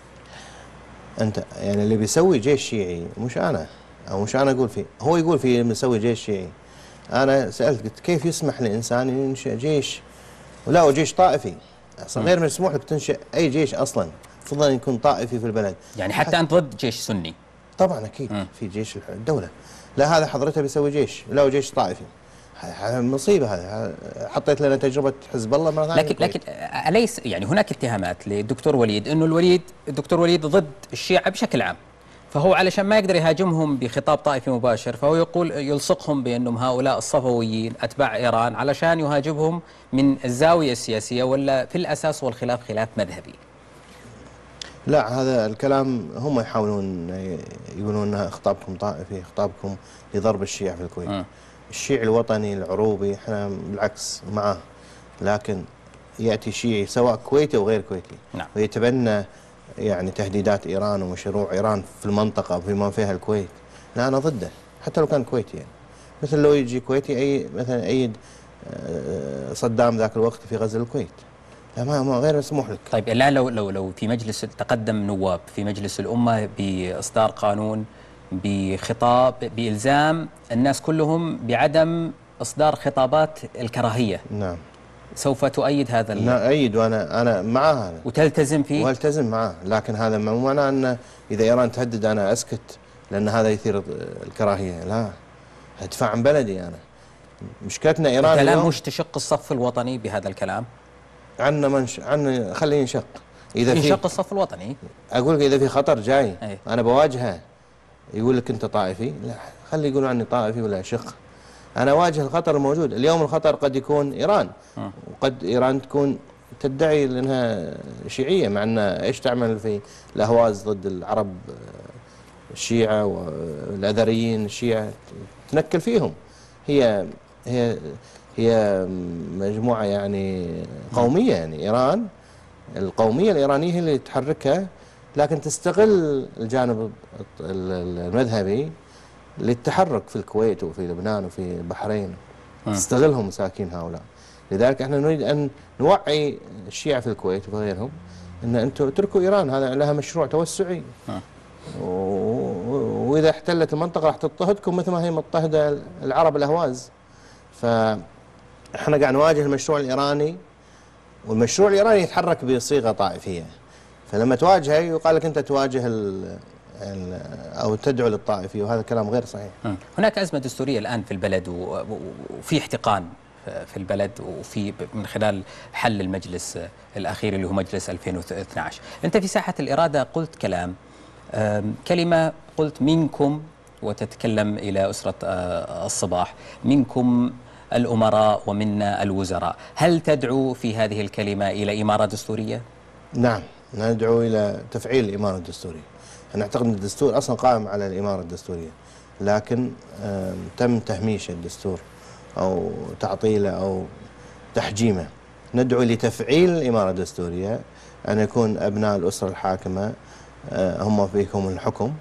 S4: انت يعني اللي بيسوي جيش شيعي مش انا، او مش انا اقول فيه، هو يقول فيه مسوي جيش شيعي. أنا سألت قلت كيف يسمح لإنسان ينشئ جيش ولا هو جيش طائفي؟ أصلا غير مسموح لك تنشئ أي جيش أصلا، المفروض أن يكون طائفي في البلد.
S3: يعني حتى, حتى أنت ضد جيش سني؟
S4: طبعا أكيد. م. في جيش الدولة. لا هذا حضرته بيسوي جيش، لا هو جيش طائفي. مصيبة هذا. حطيت لنا تجربة حزب الله مرة ثانية.
S3: لكن لكن أليس يعني هناك اتهامات للدكتور وليد أنه الوليد الدكتور وليد ضد الشيعة بشكل عام، فهو علشان ما يقدر يهاجمهم بخطاب طائفي مباشر فهو يقول يلصقهم بأنهم هؤلاء الصفويين أتباع إيران علشان يهاجمهم من الزاوية السياسية، ولا في الأساس هو الخلاف خلاف مذهبي؟
S4: لا، هذا الكلام هم يحاولون يقولون أن خطابكم طائفي، خطابكم لضرب الشيعة في الكويت. م. الشيعي الوطني العروبي احنا بالعكس معه، لكن يأتي شيعي سواء كويتي أو غير كويتي.
S3: نعم.
S4: ويتبنى يعني تهديدات إيران ومشروع إيران في المنطقة وفيما فيها الكويت، لا أنا ضده حتى لو كان كويتي. يعني مثل لو يجي كويتي أي مثلا أيد صدام ذاك الوقت في غزة الكويت، لا ما غير مسموح لك.
S3: طيب الآن لو لو لو في مجلس تقدم نواب في مجلس الأمة بإصدار قانون بخطاب بإلزام الناس كلهم بعدم إصدار خطابات الكراهية،
S4: نعم،
S3: سوف تؤيد هذا؟
S4: لا أيد، وأنا أنا مع هذا
S3: وتلتزم فيه؟
S4: والتزم معه، لكن هذا مو معناه أن إذا إيران تهدد أنا أسكت لأن هذا يثير الكراهية. لا، أدفع عن بلدي. أنا مشكلتنا إيران
S3: الكلام مش تشق الصف الوطني بهذا الكلام؟
S4: عنا منش عنا خليه ينشق. إذا في
S3: ينشق الصف الوطني،
S4: أقول لك إذا في خطر جاي
S3: أي.
S4: أنا بواجهه، يقول لك أنت طائفي، لا خلي يقولوا عني طائفي ولا شق. أنا أواجه الخطر الموجود. اليوم الخطر قد يكون إيران، م. وقد إيران تكون تدعي لأنها شيعية، مع أن إيش تعمل في الأهواز ضد العرب الشيعة والأذريين الشيعة، تنكل فيهم. هي هي هي مجموعة يعني قومية، يعني إيران القومية الإيرانية هي اللي تحركها، لكن تستغل الجانب المذهبي للتحرك في الكويت وفي لبنان وفي البحرين، تستغلهم مساكين هؤلاء. لذلك احنا نريد ان نوعي الشيعة في الكويت وغيرهم ان انتم اتركوا ايران، هذا لها مشروع توسعي، واذا احتلت المنطقة راح تضطهدكم مثل ما هي مضطهدة العرب الاهواز. فاحنا قاعد نواجه المشروع الايراني، والمشروع الايراني يتحرك بصيغة طائفية، فلما تواجهه يقال لك انت تواجه ال أو تدعو للطائفي، وهذا كلام غير صحيح.
S3: هناك أزمة دستورية الآن في البلد وفي احتقان في البلد وفي من خلال حل المجلس الأخير اللي هو مجلس ألفين واثني عشر. أنت في ساحة الإرادة قلت كلام، كلمة قلت منكم وتتكلم إلى أسرة الصباح، منكم الأمراء ومنا الوزراء. هل تدعو في هذه الكلمة إلى إمارة دستورية؟
S4: نعم، ندعو إلى تفعيل الإمارة الدستورية. نعتقد أن الدستور أصلا قائم على الإمارة الدستورية، لكن تم تهميش الدستور أو تعطيله أو تحجيمه. ندعو لتفعيل الإمارة الدستورية، أن يكون أبناء الأسرة الحاكمة هم فيكم الحكم،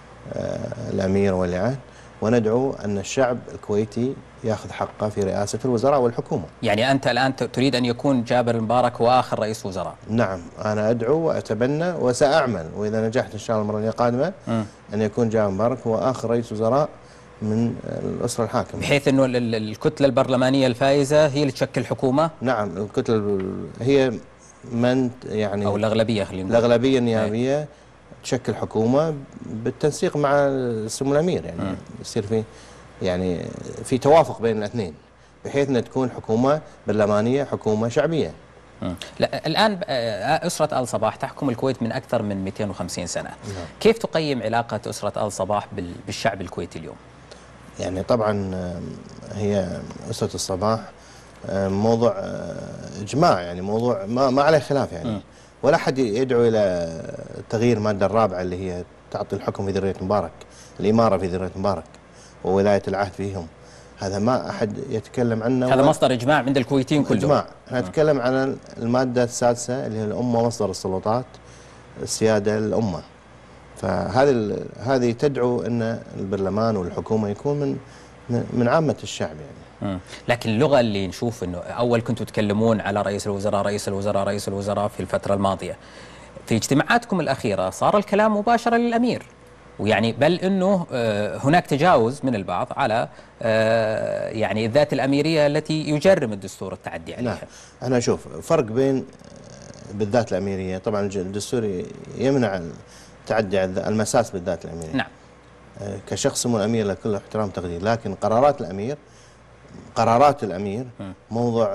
S4: الأمير ولي العهد، وندعو أن الشعب الكويتي يأخذ حقه في رئاسة الوزراء والحكومة.
S3: يعني أنت الآن تريد أن يكون جابر المبارك هو آخر رئيس وزراء؟
S4: نعم، أنا أدعو وأتبنى وسأعمل، وإذا نجحت إن شاء الله المرة القادمة أن يكون جابر المبارك هو آخر رئيس وزراء من الأسرة الحاكمة،
S3: بحيث أنه الكتلة البرلمانية الفائزة هي اللي تشكل حكومة؟
S4: نعم، الكتلة هي من يعني
S3: أو الأغلبية، خلينا نقول
S4: الأغلبية النيابية تشكل حكومة بالتنسيق مع سمو الأمير، يعني م. يصير في يعني في توافق بين الاثنين، بحيث أن تكون حكومة برلمانية، حكومة شعبية.
S3: م. لا الآن أسرة آل صباح تحكم الكويت من أكثر من مئتين وخمسين سنة. م. كيف تقيم علاقة أسرة آل صباح بالشعب الكويتي اليوم؟
S4: يعني طبعا هي أسرة الصباح موضوع إجماع، يعني موضوع ما, ما عليه خلاف، يعني م. ولا أحد يدعو إلى تغيير المادة الرابعة اللي هي تعطي الحكم في ذرية مبارك، الإمارة في ذرية مبارك وولاية العهد فيهم. هذا ما أحد يتكلم عنه،
S3: هذا مصدر إجماع عند الكويتيين كلهم.
S4: إجماع. احنا نتكلم عن المادة السادسة اللي هي الأمة مصدر السلطات، السيادة للأمة. فهذه هذه تدعو أن البرلمان والحكومة يكون من من عامة الشعب يعني.
S3: مم. لكن اللغة اللي نشوف أنه أول كنتوا تتكلمون على رئيس الوزراء رئيس الوزراء رئيس الوزراء في الفترة الماضية، في اجتماعاتكم الأخيرة صار الكلام مباشرة للأمير، ويعني بل أنه هناك تجاوز من البعض على يعني الذات الأميرية التي يجرم الدستور التعدي عليها.
S4: نعم، أنا أشوف فرق بين بالذات الأميرية. طبعا الدستور يمنع التعدي على المساس بالذات الأميرية.
S3: نعم.
S4: كشخص سمو الأمير لكل احترام تقدير، لكن قرارات الأمير قرارات الأمير موضوع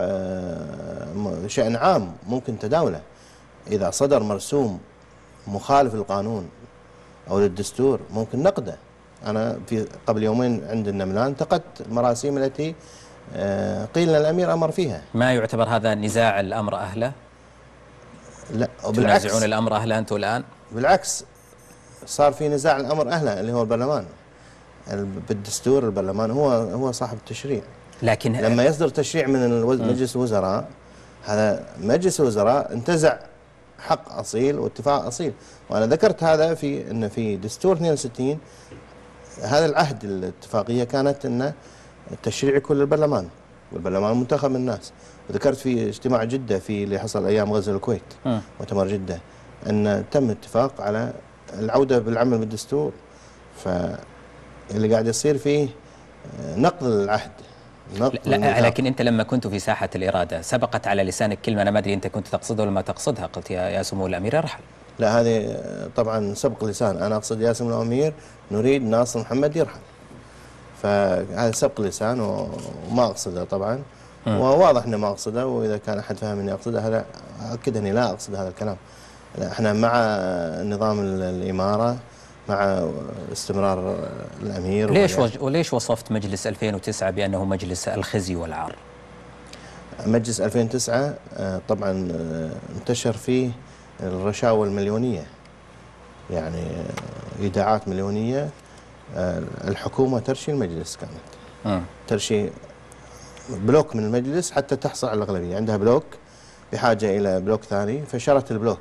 S4: شأن عام ممكن تداوله. إذا صدر مرسوم مخالف للقانون أو للدستور ممكن نقده. أنا في قبل يومين عند النملان انتقدت المراسيم التي قيل أن الأمير أمر فيها.
S3: ما يعتبر هذا نزاع الأمر أهله؟
S4: لا، وبالعكس
S3: تنازعون الأمر أهله أنتم الآن؟
S4: بالعكس، صار في نزاع الأمر أهله اللي هو البرلمان. بالدستور البرلمان هو هو صاحب التشريع، لكن لما يصدر تشريع من مجلس الوزراء، هذا مجلس الوزراء انتزع حق أصيل واتفاق أصيل. وأنا ذكرت هذا في أن في دستور اثنين وستين هذا العهد الاتفاقية كانت أن التشريع يكون للبرلمان، والبرلمان منتخب من الناس. وذكرت في اجتماع جدة في اللي حصل أيام غزو الكويت مؤتمر جدة أن تم اتفاق على العودة بالعمل بالدستور. فاللي قاعد يصير فيه نقض العهد.
S3: لا، لكن أنت لما كنت في ساحة الإرادة سبقت على لسانك كلمة، أنا ما أدري أنت كنت تقصدها ولا ما تقصدها، قلت يا, يا سمو الأمير ارحل.
S4: لا، هذه طبعا سبق لسان. أنا أقصد يا سمو الأمير نريد ناصر محمد يرحل، فهذا سبق لسان وما أقصده طبعا. م. وواضح أنه ما أقصده، وإذا كان أحد فهم أني أقصده هذا أكد أني لا أقصد هذا الكلام. احنا مع نظام الإمارة، مع استمرار الأمير.
S3: ليش وج... وليش وصفت مجلس ألفين وتسعة بأنه مجلس الخزي والعار؟
S4: مجلس ألفين وتسعة طبعا انتشر فيه الرشاوى المليونية، يعني إيداعات مليونية. الحكومة ترشي المجلس، كانت م. ترشي بلوك من المجلس حتى تحصل على الأغلبية. عندها بلوك بحاجة إلى بلوك ثاني، فشرت البلوك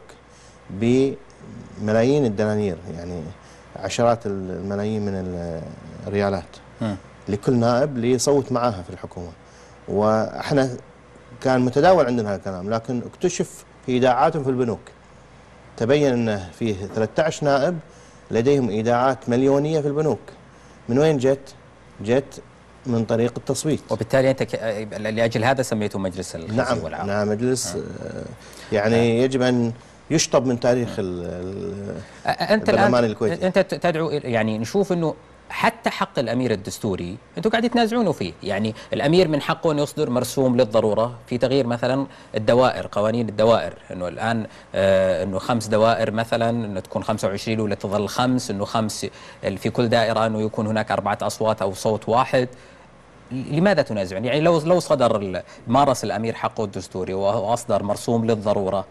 S4: بملايين الدنانير، يعني عشرات الملايين من الريالات م. لكل نائب ليصوت معاها في الحكومة. واحنا كان متداول عندنا هذا الكلام، لكن اكتشف في ايداعاتهم في البنوك تبين انه فيه ثلاثة عشر نائب لديهم ايداعات مليونية في البنوك. من وين جت؟ جت من طريق التصويت.
S3: وبالتالي انت ك... لاجل هذا سميته مجلس الخزي
S4: نعم
S3: والعار.
S4: نعم، مجلس آه. يعني آه. يجب ان يشطب من تاريخ ال
S3: انت البرلمان الكويتي. انت تدعو، يعني نشوف انه حتى حق الأمير الدستوري أنتم قاعدين تنازعونه فيه. يعني الأمير من حقه أن يصدر مرسوم للضرورة في تغيير مثلا الدوائر، قوانين الدوائر، أنه الآن آه أنه خمس دوائر مثلا أنه تكون خمسة وعشرين ولا تظل خمس، أنه خمس في كل دائرة أنه يكون هناك أربعة أصوات أو صوت واحد. لماذا تنازعون؟ يعني لو لو صدر مارس الأمير حقه الدستوري وأصدر مرسوم للضرورة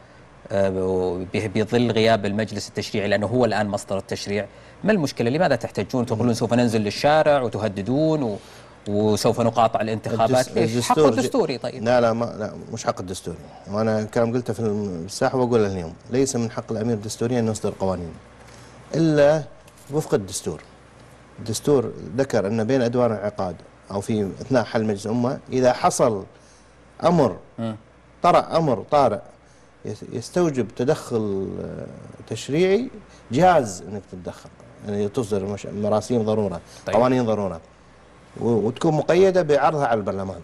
S3: بظل غياب المجلس التشريعي لأنه هو الآن مصدر التشريع، ما المشكلة؟ لماذا تحتجون تقولون سوف ننزل للشارع وتهددون و... وسوف نقاطع الانتخابات؟ ليش؟ حقه الدستوري. طيب
S4: لا لا ما لا مش حق الدستوري، وانا كلام قلته في الساحه واقوله اليوم، ليس من حق الامير الدستوري ان يصدر قوانين الا وفق الدستور. الدستور ذكر ان بين ادوار الانعقاد او في اثناء حل مجلس الامه اذا حصل امر طرأ امر طارئ يستوجب تدخل تشريعي جاز انك تتدخل، يعني تصدر مراسيم ضروره. طيب. قوانين ضروره وتكون مقيده بعرضها على البرلمان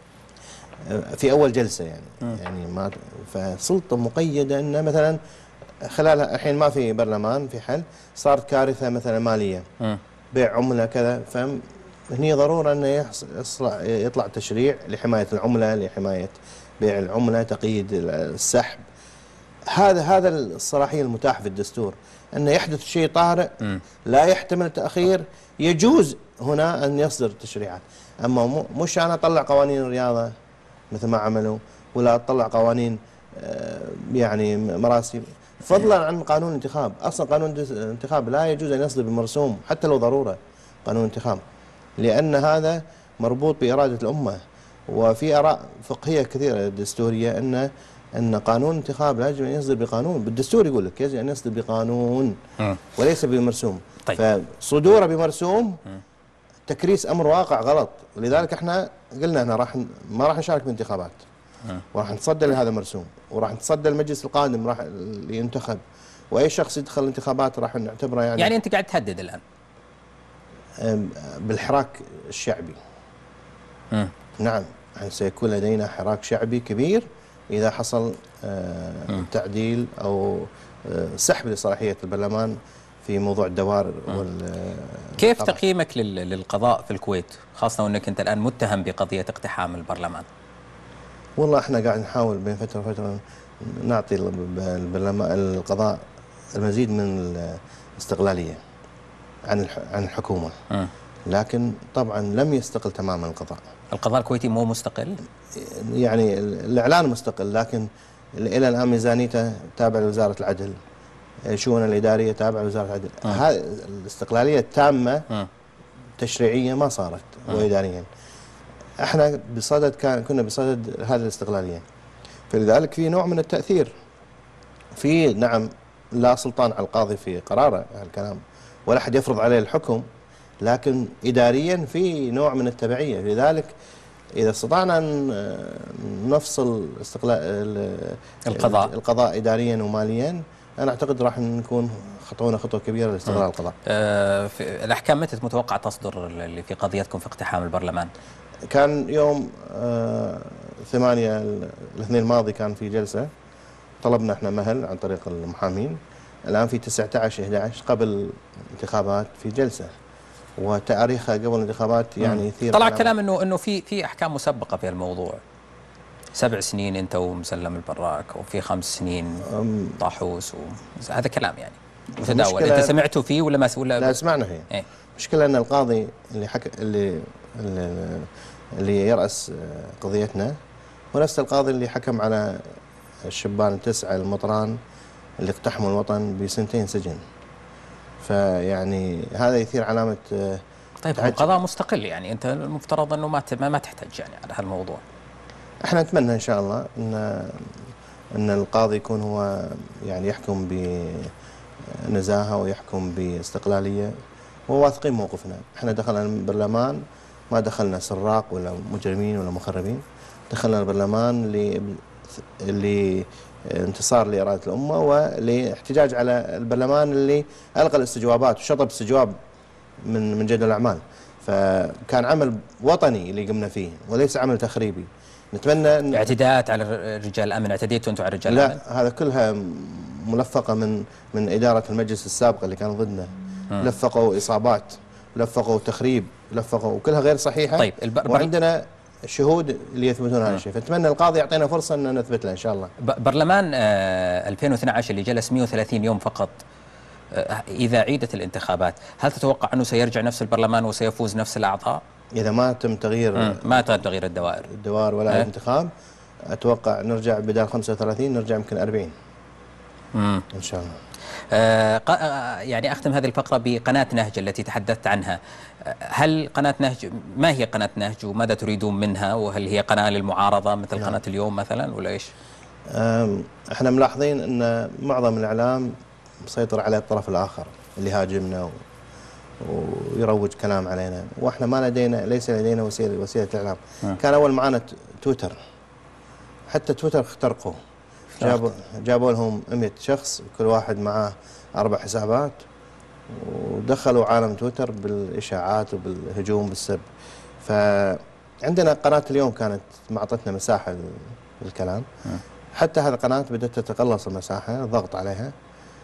S4: في اول جلسه، يعني م. يعني ما فسلطه مقيده ان مثلا خلال الحين ما في برلمان في حل، صارت كارثه مثلا ماليه م. بيع عمله كذا، فهني ضروره انه يحصل يطلع تشريع لحمايه العمله، لحمايه بيع العمله، تقييد السحب. هذا هذا الصلاحيه المتاحه في الدستور، انه يحدث شيء طارئ م. لا يحتمل تاخير، يجوز هنا ان يصدر تشريعات. اما مش انا اطلع قوانين الرياضه مثل ما عملوا، ولا اطلع قوانين يعني مراسيم، فضلا عن قانون الانتخاب. اصلا قانون الانتخاب لا يجوز ان يصدر بمرسوم حتى لو ضروره قانون الانتخاب، لان هذا مربوط باراده الامه. وفي اراء فقهيه كثيره دستوريه ان ان قانون الانتخاب يجب ان يصدر بقانون، بالدستور يقول لك يجب ان يصدر بقانون وليس بمرسوم. طيب. فصدوره بمرسوم تكريس امر واقع غلط، ولذلك احنا قلنا احنا راح ما راح نشارك بالانتخابات، وراح نتصدى لهذا المرسوم، وراح نتصدى المجلس القادم راح ينتخب، واي شخص يدخل الانتخابات راح نعتبره يعني
S3: يعني انت قاعد تهدد الان
S4: بالحراك الشعبي. م. نعم، سيكون لدينا حراك شعبي كبير إذا حصل آه تعديل أو آه سحب لصلاحية البرلمان في موضوع الدوائر وال
S3: كيف تقييمك للقضاء في الكويت، خاصة وأنك أنت الآن متهم بقضية اقتحام البرلمان؟
S4: والله احنا قاعد نحاول بين فترة وفترة نعطي البرلمان القضاء المزيد من الاستقلالية عن عن الحكومة، م. لكن طبعا لم يستقل تماما القضاء.
S3: القضاء الكويتي مو مستقل؟
S4: يعني الإعلان مستقل، لكن إلى الآن ميزانيته تابعة لوزارة العدل، شؤونه الإدارية تابعة لوزارة العدل. هذه الاستقلالية التامة م. تشريعية ما صارت م. وإداريا. احنا بصدد كان كنا بصدد هذه الاستقلالية، فلذلك في نوع من التأثير. في نعم لا سلطان على القاضي في قراره هالكلام، ولا أحد يفرض عليه الحكم، لكن إداريا في نوع من التبعية. لذلك إذا استطعنا أن نفصل استقلال
S3: القضاء
S4: القضاء إداريا وماليا، أنا أعتقد راح نكون خطونا خطوة كبيرة لاستقلال القضاء.
S3: أه في الأحكام متى متوقع تصدر اللي في قضيتكم في اقتحام البرلمان؟
S4: كان يوم آه ثمانية الاثنين الماضي كان في جلسة، طلبنا احنا مهل عن طريق المحامين. الآن في تسعة عشر إحدى عشر قبل الانتخابات في جلسة، وتاريخها قبل الانتخابات يعني يثير.
S3: طلع كلام انه انه في في احكام مسبقه في الموضوع، سبع سنين انت ومسلم البراك، وفي خمس سنين طاحوس، وهذا كلام يعني متداول. انت سمعتوا فيه ولا ما ولا؟
S4: لا سمعنا فيه. ايه؟ مشكلة ان القاضي اللي حك اللي اللي, اللي يرأس قضيتنا هو نفس القاضي اللي حكم على الشبان التسعة المطران اللي اقتحموا الوطن بسنتين سجن. فيعني هذا يثير علامة.
S3: طيب القضاء مستقل، يعني انت المفترض انه ما ما تحتاج يعني على هالموضوع.
S4: احنا نتمنى ان شاء الله ان ان القاضي يكون هو يعني يحكم بنزاهة ويحكم باستقلالية، وواثقين موقفنا. احنا دخلنا البرلمان ما دخلنا سراق ولا مجرمين ولا مخربين، دخلنا البرلمان اللي انتصار لإرادة الأمة ولاحتجاج على البرلمان اللي ألغى الاستجوابات وشطب استجواب من من جدول الأعمال. فكان عمل وطني اللي قمنا فيه وليس عمل تخريبي. نتمنى
S3: اعتداءات على رجال الأمن، اعتديتوا أنتم على رجال الأمن؟
S4: لا، هذا كلها ملفقة من من إدارة المجلس السابقة اللي كان ضدنا. لفقوا إصابات لفقوا تخريب، لفقوا وكلها غير صحيحه.
S3: طيب البر...
S4: وعندنا الشهود اللي يثبتون هذا الشيء، فنتمنى القاضي يعطينا فرصه ان نثبت له ان شاء الله.
S3: برلمان آه ألفين واثني عشر اللي جلس مئة وثلاثين يوم فقط، آه اذا عيدت الانتخابات هل تتوقع انه سيرجع نفس البرلمان وسيفوز نفس الاعضاء؟
S4: اذا ما تم تغيير
S3: مم. ما تم تغيير الدوائر
S4: الدوائر ولا الانتخاب، اتوقع نرجع بدال خمسة وثلاثين نرجع يمكن أربعين.
S3: امم
S4: ان شاء الله.
S3: آه يعني أختم هذه الفقرة بقناة نهج التي تحدثت عنها. هل قناة نهج، ما هي قناة نهج وماذا تريدون منها؟ وهل هي قناة للمعارضة مثل نعم. قناة اليوم مثلا ولا إيش؟
S4: احنا ملاحظين أن معظم الإعلام مسيطر على الطرف الآخر اللي هاجمنا ويروج كلام علينا، واحنا ما لدينا، ليس لدينا وسيلة وسيلة إعلام. م. كان أول معنا تويتر، حتى تويتر اخترقوا، جابوا جابوا لهم مئة شخص كل واحد معاه أربع حسابات، ودخلوا عالم تويتر بالإشاعات وبالهجوم بالسب. فعندنا قناة اليوم كانت معطتنا مساحة للكلام، حتى هذه القناة بدأت تتقلص المساحة، ضغط عليها،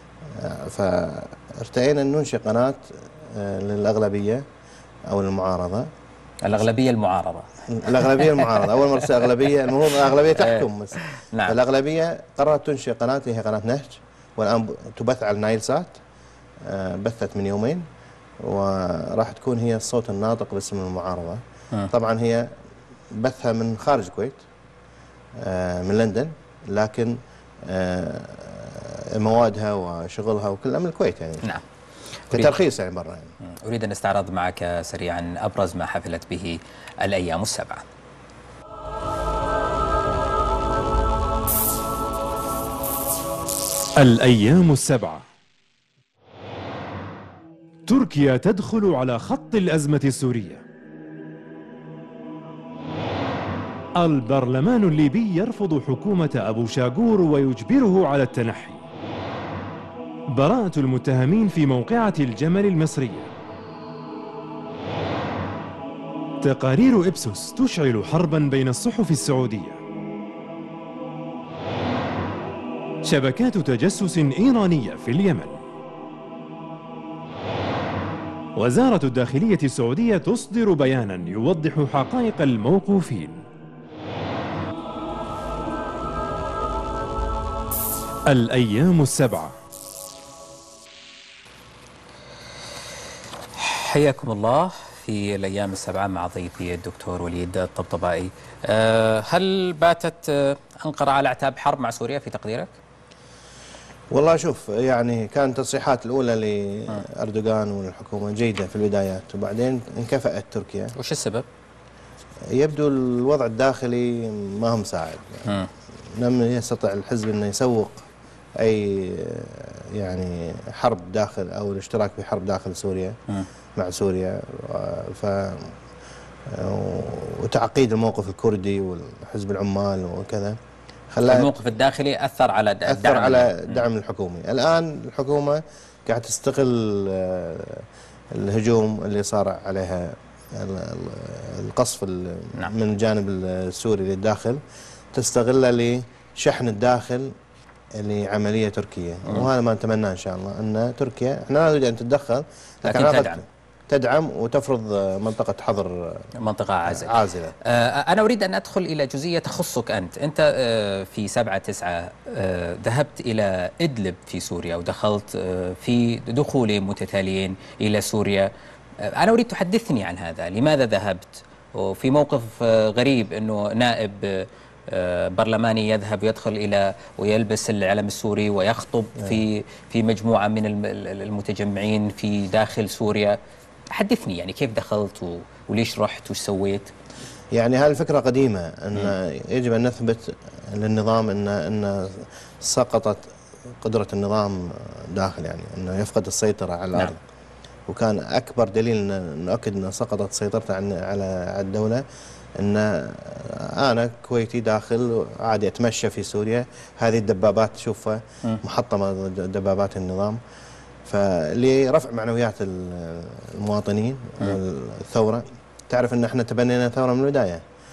S4: فارتئينا أن ننشئ قناة للأغلبية أو المعارضة.
S3: الأغلبية المعارضة
S4: الأغلبية المعارضة، أول مرة أغلبية، المفروض الأغلبية تحكم.
S3: نعم.
S4: الأغلبية قررت تنشئ قناة هي قناة نهج، والآن تبث على النايل سات، بثت من يومين، وراح تكون هي الصوت الناطق باسم المعارضة. م. طبعا هي بثها من خارج الكويت، من لندن، لكن موادها وشغلها وكلها من الكويت يعني.
S3: نعم.
S4: كترخيص يعني برا يعني.
S3: أريد أن استعرض معك سريعا أبرز ما حفلت به الأيام السبعة.
S2: الأيام السبعة. تركيا تدخل على خط الأزمة السورية. البرلمان الليبي يرفض حكومة أبو شاغور ويجبره على التنحي. براءة المتهمين في موقعة الجمل المصرية. تقارير إبسوس تشعل حربا بين الصحف السعودية. شبكات تجسس إيرانية في اليمن. وزارة الداخلية السعودية تصدر بيانا يوضح حقائق الموقوفين. الأيام السبعة.
S3: حياكم الله في الأيام السبعة مع ضيفي الدكتور وليد الطبطبائي. هل باتت أنقرة على اعتاب حرب مع سوريا في تقديرك؟
S4: والله شوف، يعني كانت التصريحات الأولى لأردوغان والحكومة جيدة في البدايات، وبعدين انكفأت تركيا.
S3: وش السبب؟
S4: يبدو الوضع الداخلي ما هو مساعد، يعني لم يستطع الحزب أنه يسوق أي يعني حرب داخل أو الاشتراك في حرب داخل سوريا م. مع سوريا، ف وتعقيد الموقف الكردي والحزب العمال وكذا خلى
S3: الموقف الداخلي أثر على الدعم
S4: أثر على الدعم الحكومي. الآن الحكومة قاعدة تستغل الهجوم اللي صار عليها، القصف نعم. من الجانب السوري للداخل، تستغله لشحن الداخل لعملية تركية، وهذا ما نتمناه إن شاء الله، أن تركيا احنا لا نريد أن تتدخل،
S3: لكن تدعم
S4: تدعم وتفرض منطقة حظر،
S3: منطقة عازلة.
S4: عازلة.
S3: أنا أريد أن أدخل إلى جزئية تخصك أنت. أنت في سبعة تسعة ذهبت إلى إدلب في سوريا، ودخلت في دخول متتاليين إلى سوريا. أنا أريد تحدثني عن هذا، لماذا ذهبت؟ وفي موقف غريب أنه نائب برلماني يذهب ويدخل إلى ويلبس العلم السوري ويخطب في في مجموعة من المتجمعين في داخل سوريا. حدثني يعني كيف دخلت وليش رحت وش سويت؟
S4: يعني هذه الفكرة قديمة، أن يجب أن نثبت للنظام أن أن سقطت قدرة النظام داخل، يعني أنه يفقد السيطرة على الأرض. نعم. وكان أكبر دليل أن نؤكد أن سقطت سيطرته على الدولة أن أنا كويتي داخل عادي أتمشى في سوريا، هذه الدبابات تشوفها محطمة دبابات النظام، فلرفع معنويات المواطنين والثورة. تعرف أن احنا تبنينا ثورة من البداية،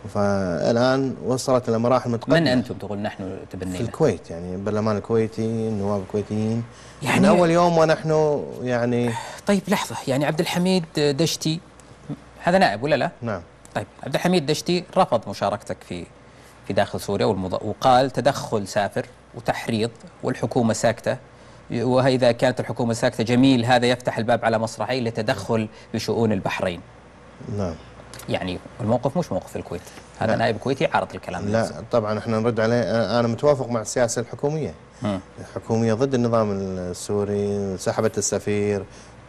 S4: فالآن وصلت إلى مراحل متقدمة.
S3: من أنتم تقول نحن تبنينا؟
S4: في الكويت، يعني البرلمان الكويتي، النواب الكويتيين،
S3: يعني
S4: من أول يوم ونحن يعني.
S3: طيب لحظة، يعني عبد الحميد دشتي هذا نائب ولا لا؟
S4: نعم.
S3: طيب عبد الحميد دشتي رفض مشاركتك في في داخل سوريا والمض... وقال تدخل سافر وتحريض والحكومة ساكتة، وإذا كانت الحكومة ساكتة جميل هذا يفتح الباب على مصراعي لتدخل بشؤون البحرين.
S4: نعم.
S3: يعني الموقف مش موقف الكويت، هذا
S4: لا.
S3: نائب كويتي عارض الكلام.
S4: لا نفسه. طبعا احنا نرد عليه، انا متوافق مع السياسه الحكوميه. م. الحكوميه ضد النظام السوري، سحبت السفير،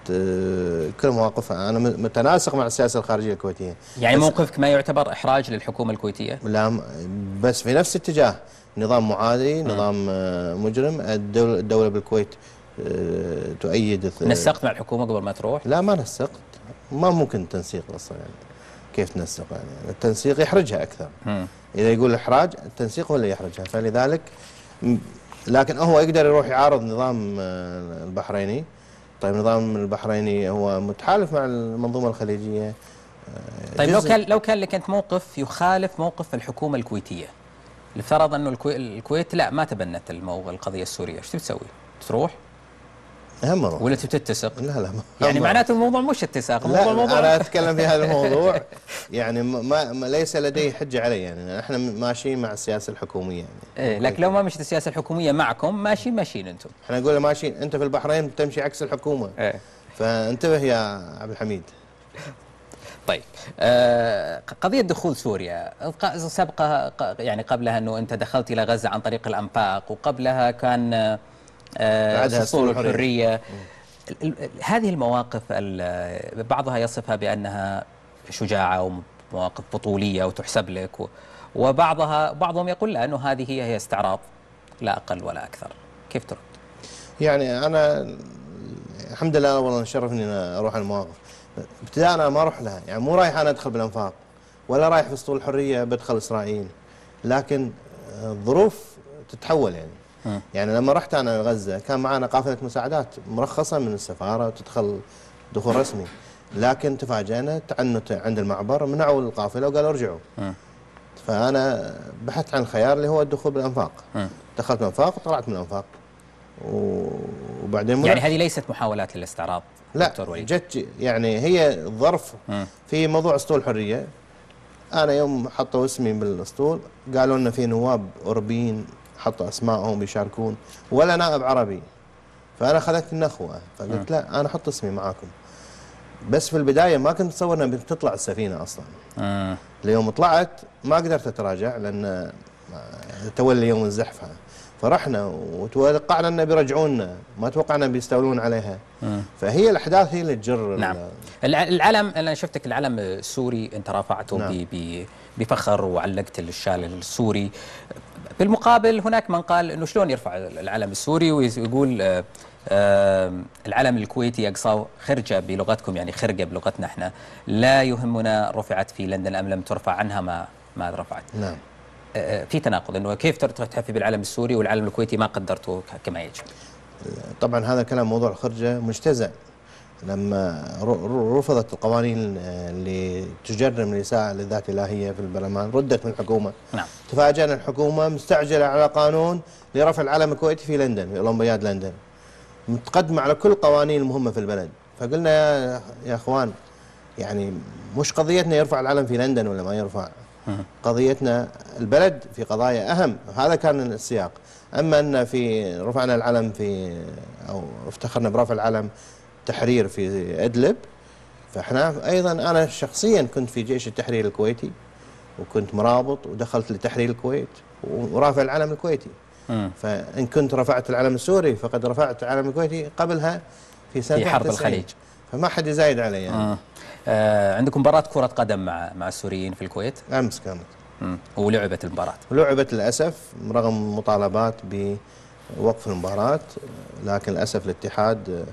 S4: كل مواقفها انا متناسق مع السياسه الخارجيه الكويتيه.
S3: يعني موقفك ما يعتبر احراج للحكومه الكويتيه؟
S4: لا، بس في نفس اتجاه، نظام معادي، نظام مجرم. الدوله, الدولة بالكويت تؤيد.
S3: نسقت مع الحكومه قبل ما تروح؟
S4: لا ما نسقت، ما ممكن تنسيق اصلا، يعني كيف تنسق؟ يعني التنسيق يحرجها اكثر. م. اذا يقول احراج، التنسيق هو اللي يحرجها، فلذلك لكن هو يقدر يروح يعارض نظام البحريني. طيب النظام البحريني هو متحالف مع المنظومه الخليجيه.
S3: طيب لو كان لو كان لك انت موقف يخالف موقف الحكومه الكويتيه، لفترض انه الكوي... الكويت لا ما تبنت الموضوع القضيه السوريه، ايش تبي تسوي؟ تروح؟
S4: اهم اروح
S3: ولا تبي تتسق؟
S4: لا لا
S3: يعني معناته الموضوع مش اتساق، الموضوع
S4: الموضوع انا اتكلم في هذا الموضوع. يعني ما, ما ليس لدي حجه عليه، يعني احنا ماشيين مع السياسه الحكوميه يعني.
S3: ايه لكن لو ما مشت السياسه الحكوميه معكم ماشيين ماشيين انتم.
S4: احنا نقول ماشيين، انت في البحرين تمشي عكس الحكومه.
S3: ايه
S4: فانتبه يا عبد الحميد.
S3: طيب آه قضية دخول سوريا سبقها، يعني قبلها أنه أنت دخلت إلى غزة عن طريق الأنفاق، وقبلها كان آه فصول الحرية. هذه المواقف بعضها يصفها بأنها شجاعة ومواقف بطولية وتحسب لك، وبعضها بعضهم يقول لا أنه هذه هي, هي استعراض لا أقل ولا أكثر. كيف ترد؟
S4: يعني أنا الحمد لله والله شرفني أن أروح المواقف. ابتداء انا ما اروح لها، يعني مو رايح انا ادخل بالانفاق ولا رايح في اسطول الحريه بدخل اسرائيل، لكن الظروف تتحول يعني. م. يعني لما رحت انا لغزه كان معنا قافله مساعدات مرخصه من السفاره وتدخل دخول رسمي، لكن تفاجئنا تعنت عند المعبر، منعوا القافله وقالوا ارجعوا. م. فانا بحثت عن الخيار اللي هو الدخول بالانفاق. م. دخلت بالانفاق وطلعت من الانفاق. وبعدين
S3: يعني هذه ليست محاولات للاستعراض؟
S4: لا جت، يعني هي ظرف في موضوع اسطول الحريه. انا يوم حطوا اسمي بالاسطول قالوا لنا في نواب اوروبيين حطوا اسمائهم بيشاركون ولا نائب عربي، فانا اخذت النخوه فقلت لا انا احط اسمي معاكم. بس في البدايه ما كنت اتصور انها بتطلع السفينه اصلا. م. اليوم طلعت ما قدرت اتراجع لان تولي يوم الزحفه، فرحنا وتوقعنا انه بيرجعونا، ما توقعنا بيستولون عليها. م. فهي الاحداث هي اللي تجر.
S3: نعم. العلم انا شفتك العلم السوري انت رافعته نعم. بفخر وعلقت الشال السوري. بالمقابل هناك من قال انه شلون يرفع العلم السوري ويقول آآ آآ العلم الكويتي اقصاه خرجه بلغتكم، يعني خرقه بلغتنا احنا، لا يهمنا رفعت في لندن ام لم ترفع عنها ما ما رفعت.
S4: نعم.
S3: في تناقض انه كيف تحتفي بالعلم السوري والعلم الكويتي ما قدرته كما يجب.
S4: طبعا هذا كلام موضوع الخرجه مجتزأ. لما رفضت القوانين اللي تجرم الإساءة للذات الإلهية في البرلمان ردت من الحكومة.
S3: نعم.
S4: تفاجأنا الحكومة مستعجلة على قانون لرفع العلم الكويتي في لندن، في أولمبياد لندن، متقدمة على كل القوانين المهمة في البلد. فقلنا يا يا اخوان، يعني مش قضيتنا يرفع العلم في لندن ولا ما يرفع، قضيتنا البلد في قضايا أهم. هذا كان السياق. أما أن في رفعنا العلم في أو افتخرنا برفع العلم تحرير في إدلب، فإحنا أيضا أنا شخصيا كنت في جيش التحرير الكويتي وكنت مرابط ودخلت لتحرير الكويت ورافع العلم الكويتي. م. فإن كنت رفعت العلم السوري فقد رفعت العلم الكويتي قبلها في سنة
S3: في حرب الخليج،
S4: فما حد يزايد علي يعني.
S3: آه عندكم مباراة كرة قدم مع مع السوريين في الكويت؟
S4: أمس كانت.
S3: مم. ولعبت المباراة؟
S4: ولعبت للأسف رغم مطالبات بوقف المباراة، لكن للأسف الاتحاد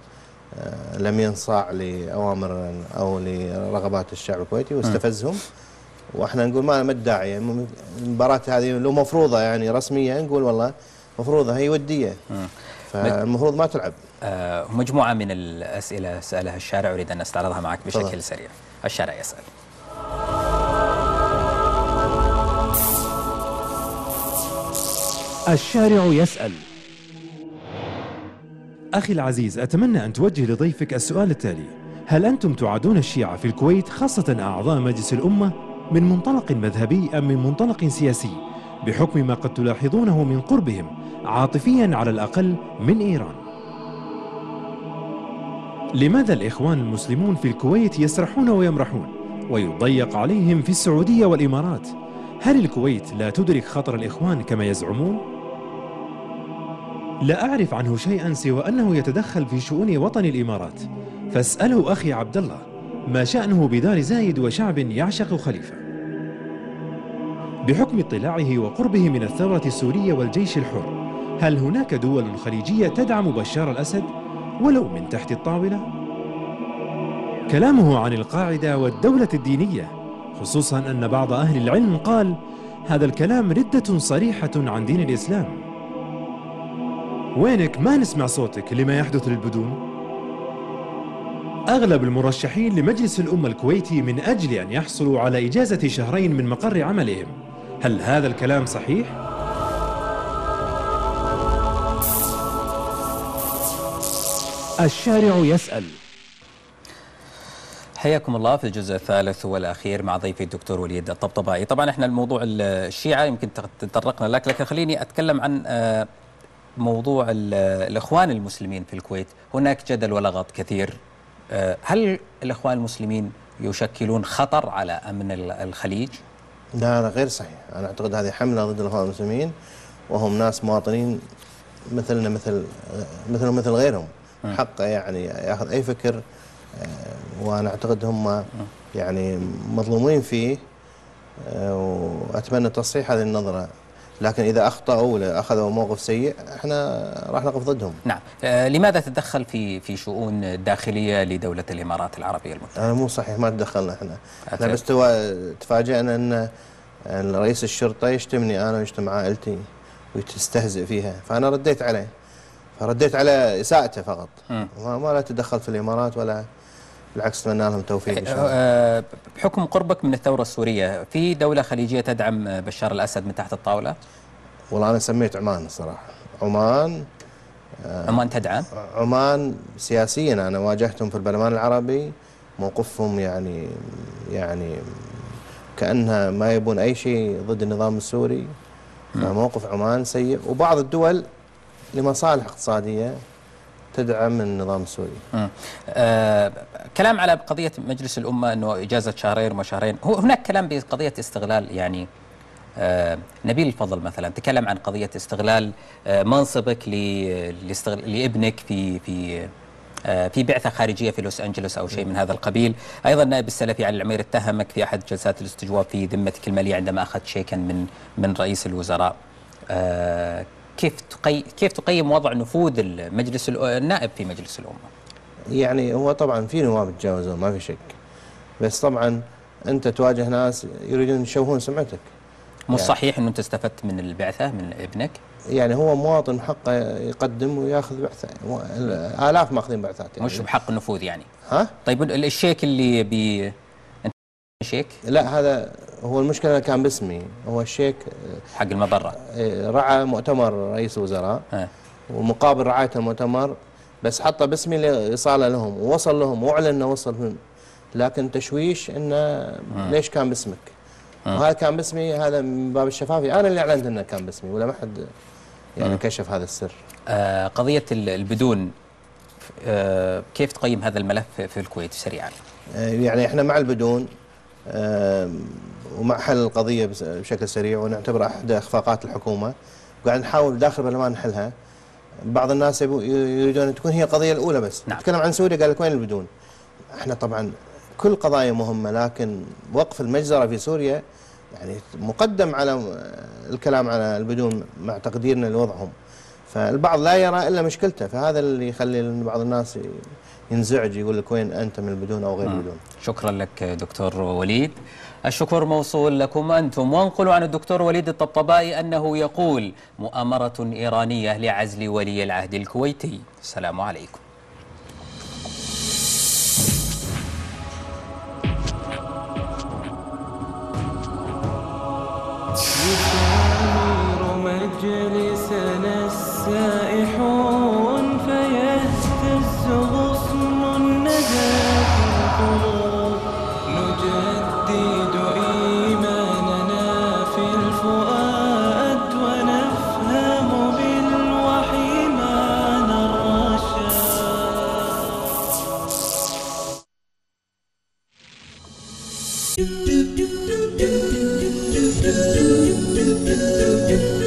S4: لم ينصاع لأوامر أو لرغبات الشعب الكويتي واستفزهم. واحنا نقول ما ما الداعي، المباراة هذه لو مفروضة يعني رسمية نقول والله مفروضة، هي ودية، فالمفروض ما تلعب.
S3: آه مجموعة من الأسئلة سألها الشارع أريد أن نستعرضها معك بشكل طبعا. سريع. الشارع يسأل:
S2: الشارع يسأل. أخي العزيز، أتمنى أن توجه لضيفك السؤال التالي: هل أنتم تعادون الشيعة في الكويت خاصة أعضاء مجلس الأمة من منطلق مذهبي أم من منطلق سياسي، بحكم ما قد تلاحظونه من قربهم عاطفيا على الأقل من إيران؟ لماذا الإخوان المسلمون في الكويت يسرحون ويمرحون ويضيق عليهم في السعودية والإمارات؟ هل الكويت لا تدرك خطر الإخوان كما يزعمون؟ لا أعرف عنه شيئا سوى أنه يتدخل في شؤون وطن الإمارات، فاسأله أخي عبد الله ما شأنه بدار زايد وشعب يعشق خليفة. بحكم اطلاعه وقربه من الثورة السورية والجيش الحر، هل هناك دول خليجية تدعم بشار الأسد ولو من تحت الطاولة؟ كلامه عن القاعدة والدولة الدينية، خصوصا أن بعض أهل العلم قال هذا الكلام ردة صريحة عن دين الإسلام. وينك؟ ما نسمع صوتك لما يحدث للبدون. أغلب المرشحين لمجلس الأمة الكويتي من أجل أن يحصلوا على إجازة شهرين من مقر عملهم، هل هذا الكلام صحيح؟ الشارع يسأل.
S3: حياكم الله في الجزء الثالث والأخير مع ضيفي الدكتور وليد الطبطبائي. طبعا احنا الموضوع الشيعة يمكن تطرقنا لك، لكن خليني أتكلم عن موضوع الإخوان المسلمين في الكويت. هناك جدل ولغط كثير، هل الإخوان المسلمين يشكلون خطر على أمن الخليج؟
S4: لا لا، غير صحيح. أنا أعتقد هذه حملة ضد الإخوان المسلمين، وهم ناس مواطنين مثلنا مثل مثل مثل غيرهم، حقه يعني ياخذ أي فكر، وأنا أعتقد هم يعني مظلومين فيه، وأتمنى تصحيح هذه النظرة. لكن إذا أخطأوا ولا أخذوا موقف سيء احنا راح نقف ضدهم.
S3: نعم. آه لماذا تتدخل في في شؤون داخلية لدولة الإمارات العربية المتحدة؟
S4: أنا مو صحيح، ما تدخلنا احنا. احنا بس تفاجئنا أن رئيس الشرطة يشتمني أنا ويشتم عائلتي ويستهزئ فيها، فأنا رديت عليه، فرديت على إساءته فقط. ما, ما لا تدخل في الإمارات ولا، بالعكس اتمنى لهم التوفيق ان شاء الله.
S3: بحكم قربك من الثورة السورية، في دولة خليجية تدعم بشار الأسد من تحت الطاولة؟
S4: والله أنا سميت عمان الصراحة. عمان
S3: عمان تدعم؟
S4: عمان سياسيا أنا واجهتهم في البرلمان العربي، موقفهم يعني يعني كأنها ما يبون أي شيء ضد النظام السوري، فموقف عمان سيء. وبعض الدول لمصالح اقتصادية تدعم النظام السوري.
S3: آه كلام على قضية مجلس الأمة أنه إجازة شهرين وشهرين، هو هناك كلام بقضية استغلال، يعني آه نبيل الفضل مثلا تكلم عن قضية استغلال آه منصبك لابنك في في آه في بعثة خارجية في لوس أنجلوس أو شيء من هذا القبيل. أيضا النائب السلفي علي العمير اتهمك في أحد جلسات الاستجواب في ذمتك المالية عندما أخذت شيكا من من رئيس الوزراء. آه كيف تقيم كيف تقيم وضع نفوذ المجلس النائب في مجلس الأمة؟
S4: يعني هو طبعا في نواب تجاوزون ما في شك، بس طبعا أنت تواجه ناس يريدون يشوهون سمعتك.
S3: مو
S4: يعني
S3: صحيح أنه أنت استفدت من البعثة من ابنك؟
S4: يعني هو مواطن حقه يقدم وياخذ بعثة، آلاف ماخذين بعثات يعني.
S3: مش بحق النفوذ يعني؟
S4: ها؟
S3: طيب الشيك اللي بي أنت شيك؟
S4: لا، هذا هو المشكلة كان باسمي، هو الشيك
S3: حق المبرة.
S4: رعى مؤتمر رئيس الوزراء
S3: ها.
S4: ومقابل رعاية المؤتمر بس حطه باسمي لإيصاله لهم، ووصل لهم واعلن انه وصل لهم، لكن تشويش انه ليش كان باسمك؟ وهذا كان باسمي، هذا من باب الشفافية، انا اللي اعلنت انه كان باسمي ولا ما حد يعني كشف هذا السر.
S3: آه قضية البدون، آه كيف تقيم هذا الملف في الكويت سريعا؟
S4: آه يعني احنا مع البدون آه ومع حل القضية بشكل سريع، ونعتبر احدى اخفاقات الحكومة، وقاعد نحاول داخل البرلمان نحلها. بعض الناس يريدون ان تكون هي القضية الأولى بس.
S3: نعم.
S4: نتكلم عن سوريا قال لك وين البدون؟ احنا طبعا كل قضايا مهمة، لكن وقف المجزرة في سوريا يعني مقدم على الكلام على البدون مع تقديرنا لوضعهم. فالبعض لا يرى إلا مشكلته، فهذا اللي يخلي بعض الناس ينزعج يقول لك وين أنت من البدون أو غير البدون.
S3: شكرا لك دكتور وليد. الشكر موصول لكم أنتم. وانقلوا عن الدكتور وليد الطبطبائي أنه يقول مؤامرة إيرانية لعزل ولي العهد الكويتي. السلام عليكم.
S1: مجلس جد جد